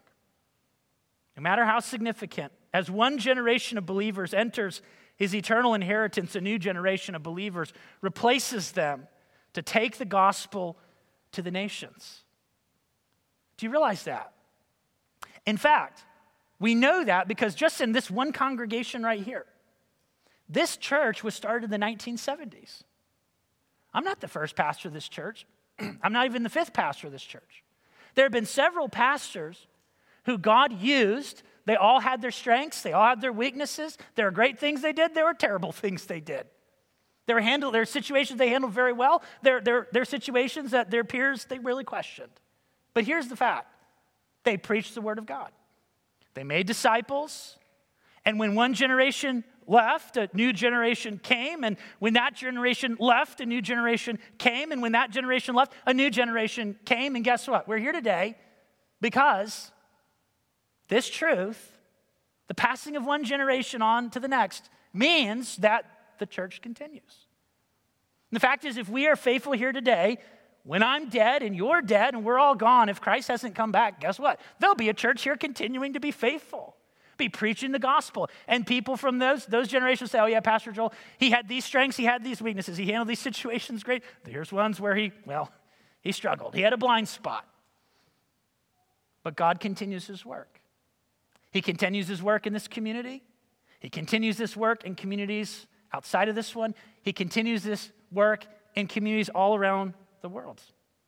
No matter how significant, as one generation of believers enters his eternal inheritance, a new generation of believers replaces them to take the gospel to the nations. Do you realize that? In fact, we know that because just in this one congregation right here, this church was started in the nineteen seventies. I'm not the first pastor of this church. I'm not even the fifth pastor of this church. There have been several pastors who God used. They all had their strengths. They all had their weaknesses. There are great things they did. There were terrible things they did. There were, handled, there were situations they handled very well. There, there, there are situations that their peers, they really questioned. But here's the fact. They preached the word of God. They made disciples. And when one generation left, a new generation came. And when that generation left, a new generation came. And when that generation left, a new generation came. And guess what? We're here today because this truth, the passing of one generation on to the next, means that the church continues. And the fact is, if we are faithful here today, when I'm dead and you're dead and we're all gone, if Christ hasn't come back, guess what? There'll be a church here continuing to be faithful, be preaching the gospel. And people from those, those generations say, oh yeah, Pastor Joel, he had these strengths, he had these weaknesses, he handled these situations great. Here's ones where he, well, he struggled. He had a blind spot. But God continues his work. He continues his work in this community. He continues this work in communities outside of this one. He continues this work in communities all around the world.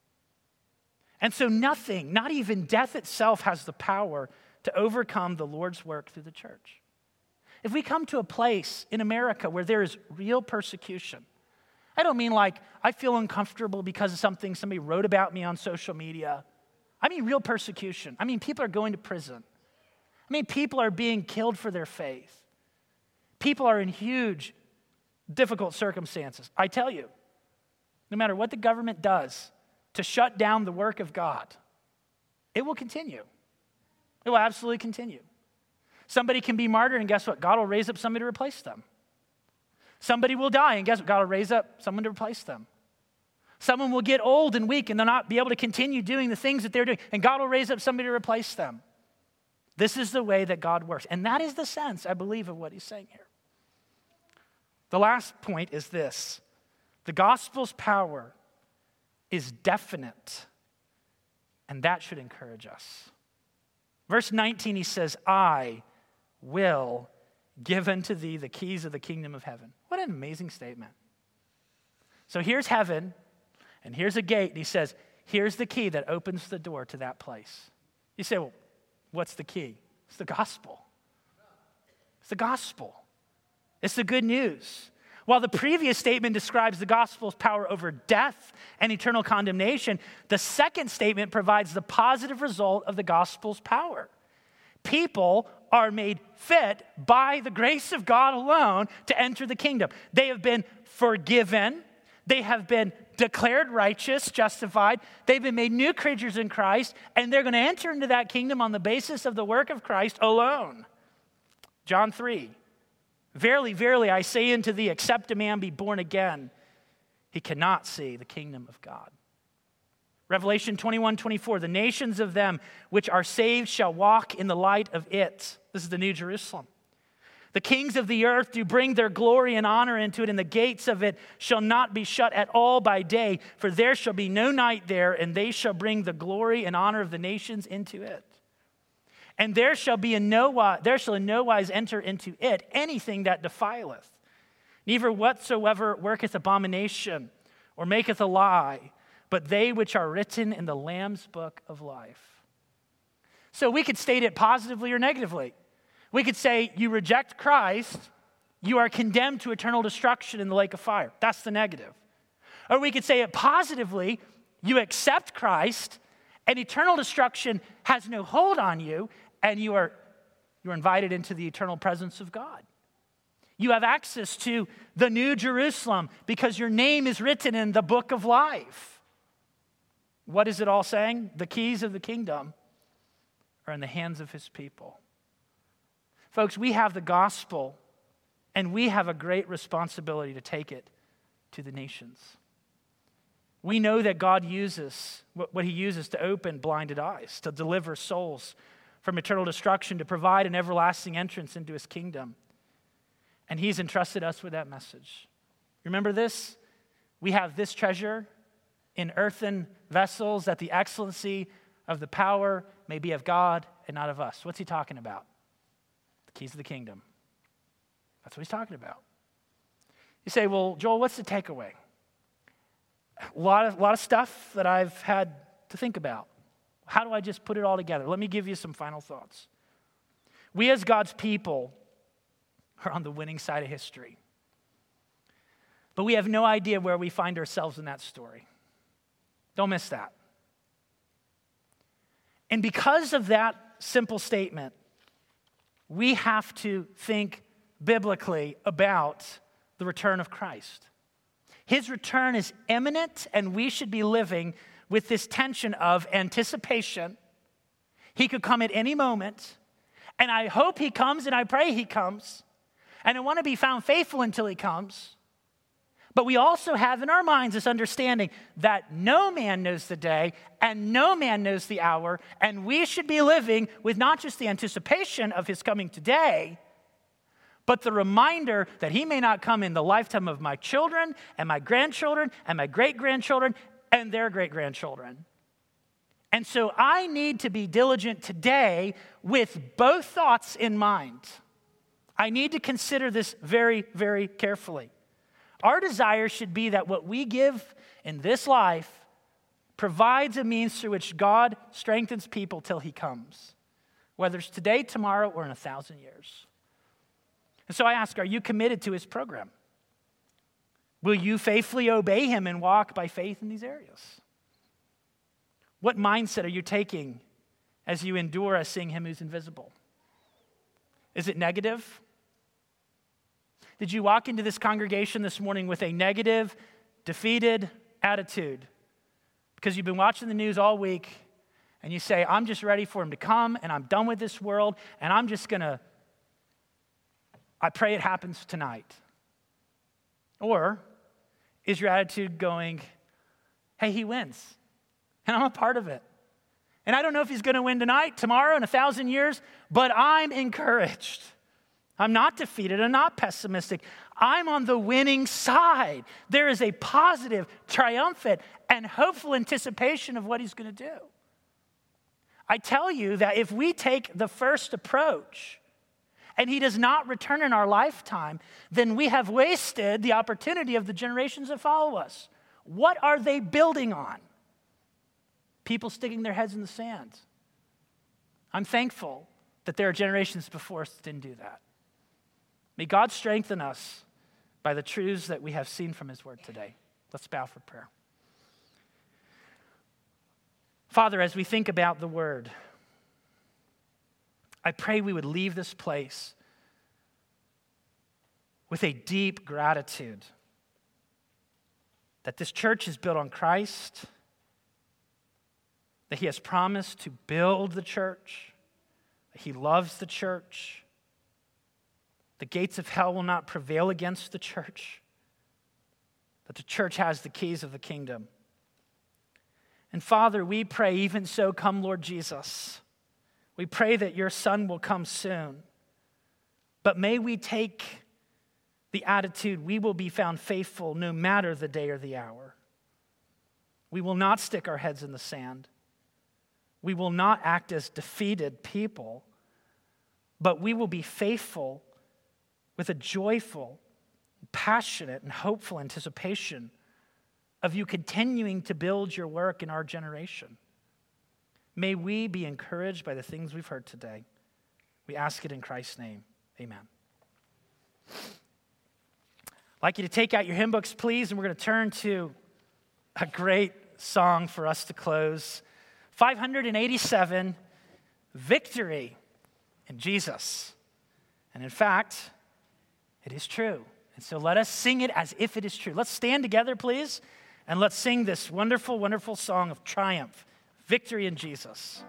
And so nothing, not even death itself, has the power to overcome the Lord's work through the church. If we come to a place in America where there is real persecution, I don't mean like I feel uncomfortable because of something somebody wrote about me on social media. I mean real persecution. I mean people are going to prison. I mean, people are being killed for their faith. People are in huge, difficult circumstances. I tell you, no matter what the government does to shut down the work of God, it will continue. It will absolutely continue. Somebody can be martyred, and guess what? God will raise up somebody to replace them. Somebody will die, and guess what? God will raise up someone to replace them. Someone will get old and weak, and they'll not be able to continue doing the things that they're doing, and God will raise up somebody to replace them. This is the way that God works. And that is the sense, I believe, of what he's saying here. The last point is this. The gospel's power is definite, and that should encourage us. Verse nineteen, he says, I will give unto thee the keys of the kingdom of heaven. What an amazing statement. So here's heaven, and here's a gate, and he says, here's the key that opens the door to that place. You say, well, what's the key? It's the gospel. It's the gospel. It's the good news. While the previous statement describes the gospel's power over death and eternal condemnation, the second statement provides the positive result of the gospel's power. People are made fit by the grace of God alone to enter the kingdom. They have been forgiven. They have been declared righteous, justified. They've been made new creatures in Christ, and they're going to enter into that kingdom on the basis of the work of Christ alone. John three, verily, verily, I say unto thee, except a man be born again, he cannot see the kingdom of God. Revelation twenty-one, twenty-four, the nations of them which are saved shall walk in the light of it. This is the New Jerusalem. The kings of the earth do bring their glory and honor into it, and the gates of it shall not be shut at all by day, for there shall be no night there, and they shall bring the glory and honor of the nations into it. And there shall be in no wise, there shall in no wise enter into it anything that defileth, neither whatsoever worketh abomination or maketh a lie, but they which are written in the Lamb's book of life. So we could state it positively or negatively. We could say, you reject Christ, you are condemned to eternal destruction in the lake of fire. That's the negative. Or we could say it positively, you accept Christ, and eternal destruction has no hold on you, and you are you're invited into the eternal presence of God. You have access to the New Jerusalem because your name is written in the book of life. What is it all saying? The keys of the kingdom are in the hands of his people. Folks, we have the gospel, and we have a great responsibility to take it to the nations. We know that God uses what he uses to open blinded eyes, to deliver souls from eternal destruction, to provide an everlasting entrance into his kingdom. And he's entrusted us with that message. Remember this? We have this treasure in earthen vessels, that the excellency of the power may be of God and not of us. What's he talking about? The keys of the kingdom. That's what he's talking about. You say, well, Joel, what's the takeaway? A lot of, a lot of stuff that I've had to think about. How do I just put it all together? Let me give you some final thoughts. We as God's people are on the winning side of history. But we have no idea where we find ourselves in that story. Don't miss that. And because of that simple statement, we have to think biblically about the return of Christ. His return is imminent, and we should be living with this tension of anticipation. He could come at any moment, and I hope he comes, and I pray he comes, and I want to be found faithful until he comes. But we also have in our minds this understanding that no man knows the day, and no man knows the hour, and we should be living with not just the anticipation of his coming today, but the reminder that he may not come in the lifetime of my children and my grandchildren and my great-grandchildren and their great-grandchildren. And so I need to be diligent today with both thoughts in mind. I need to consider this very, very carefully. Our desire should be that what we give in this life provides a means through which God strengthens people till he comes, whether it's today, tomorrow, or in a thousand years. And so I ask, are you committed to his program? Will you faithfully obey him and walk by faith in these areas? What mindset are you taking as you endure as seeing him who's invisible? Is it negative? Did you walk into this congregation this morning with a negative, defeated attitude because you've been watching the news all week and you say, I'm just ready for him to come and I'm done with this world and I'm just going to, I pray it happens tonight? Or is your attitude going, hey, he wins, and I'm a part of it. And I don't know if he's going to win tonight, tomorrow, in a thousand years, but I'm encouraged. I'm not defeated. I'm not pessimistic. I'm on the winning side. There is a positive, triumphant, and hopeful anticipation of what he's going to do. I tell you that if we take the first approach and he does not return in our lifetime, then we have wasted the opportunity of the generations that follow us. What are they building on? People sticking their heads in the sand. I'm thankful that there are generations before us that didn't do that. May God strengthen us by the truths that we have seen from his word today. Let's bow for prayer. Father, as we think about the word, I pray we would leave this place with a deep gratitude that this church is built on Christ, that he has promised to build the church, that he loves the church. The gates of hell will not prevail against the church, that the church has the keys of the kingdom. And Father, we pray, even so, come Lord Jesus. We pray that your Son will come soon. But may we take the attitude, we will be found faithful no matter the day or the hour. We will not stick our heads in the sand. We will not act as defeated people, but we will be faithful with a joyful, passionate, and hopeful anticipation of you continuing to build your work in our generation. May we be encouraged by the things we've heard today. We ask it in Christ's name. Amen. I'd like you to take out your hymn books, please, and we're going to turn to a great song for us to close. five eighty-seven, Victory in Jesus. And in fact, it is true. And so let us sing it as if it is true. Let's stand together, please, and let's sing this wonderful, wonderful song of triumph, Victory in Jesus.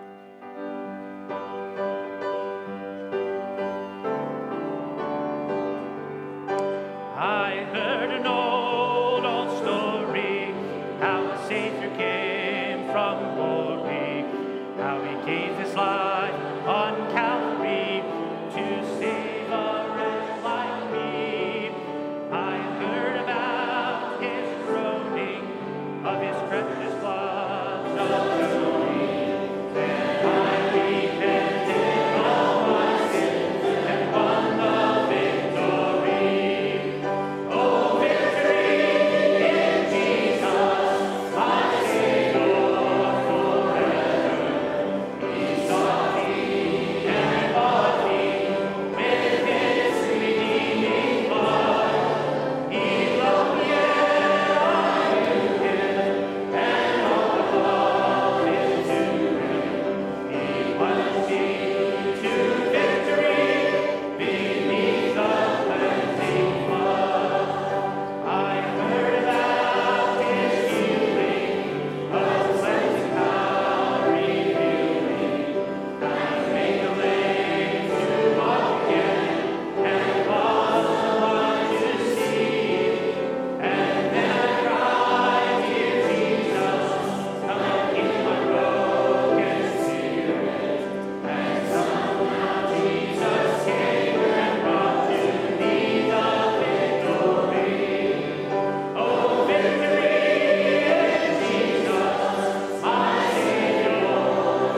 I heard an old, old story, how a Savior came from glory, how he gave his life on Calvary to save a wretch like me. I heard about his groaning, of his precious blood atoning. Then I repented of my sins and won the victory. Oh, victory in Jesus, my Savior forever. He sought me and bought me with his redeeming blood. He loved me and I knew him, and all the love is to him. He won me to victory beneath the cleansing flood. I heard about his healing, of cleansing power revealing, and made the lame to walk again, and cause the blind to see. And then I cried, dear Jesus, come heal my broken spirit. And somehow Jesus came and brought to me the victory. Oh, victory in Jesus, my Savior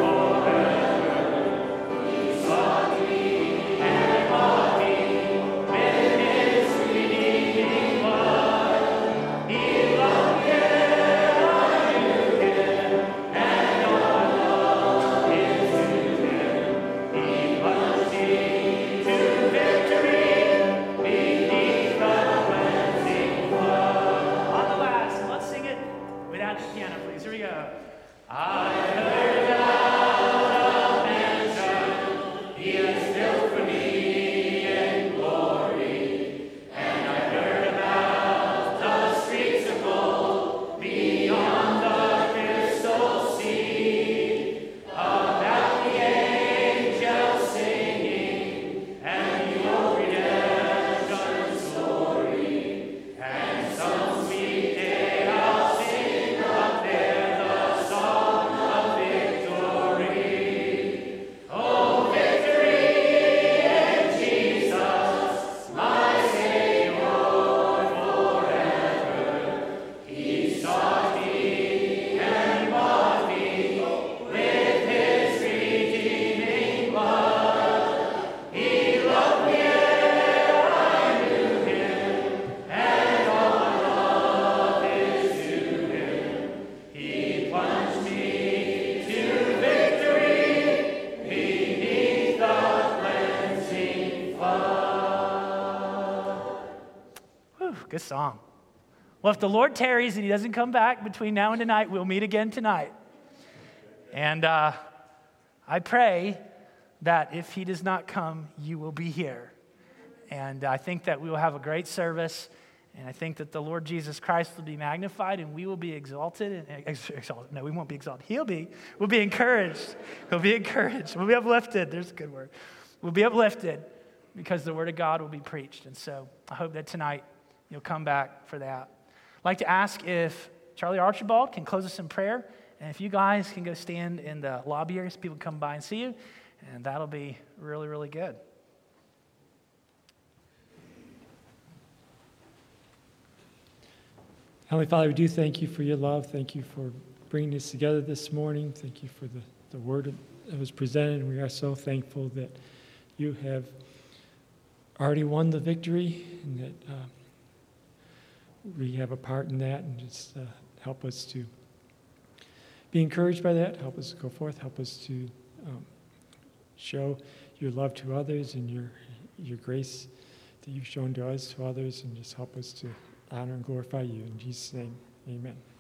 forever. He sought me and bought me with his redeeming blood. He loved me and I knew him, and all love is to him. He plunged me to victory beneath the cleansing flood. On the last, let's sing it without the piano, please. Here we go. I heard about a mansion he has built for me in glory, and I heard about the streets of gold beyond the crystal sea, about the angels singing and your redemption story, and some sweet day I'll sing up there the song of victory. Oh, victory in Jesus, my Savior forever. He sought me and bought me with his redeeming blood. He loved me and I knew him, and all my love is to him. He plunged me to victory beneath the cleansing flood. Whew, good song. Well, if the Lord tarries and he doesn't come back between now and tonight, we'll meet again tonight. And uh, I pray that if he does not come, you will be here. And I think that we will have a great service. And I think that the Lord Jesus Christ will be magnified and we will be exalted. And, ex- exalted. No, we won't be exalted. He'll be. We'll be encouraged. We'll be encouraged. We'll be uplifted. There's a good word. We'll be uplifted because the word of God will be preached. And so I hope that tonight you'll come back for that. I'd like to ask if Charlie Archibald can close us in prayer. And if you guys can go stand in the lobby area so people come by and see you. And that'll be really, really good. Heavenly Father, we do thank you for your love. Thank you for bringing us together this morning. Thank you for the, the word that was presented. And we are so thankful that you have already won the victory and that uh, we have a part in that. And just uh, help us to be encouraged by that. Help us to go forth. Help us to um, show your love to others and your your grace that you've shown to us, to others, and just help us to honor and glorify you. In Jesus' name, amen.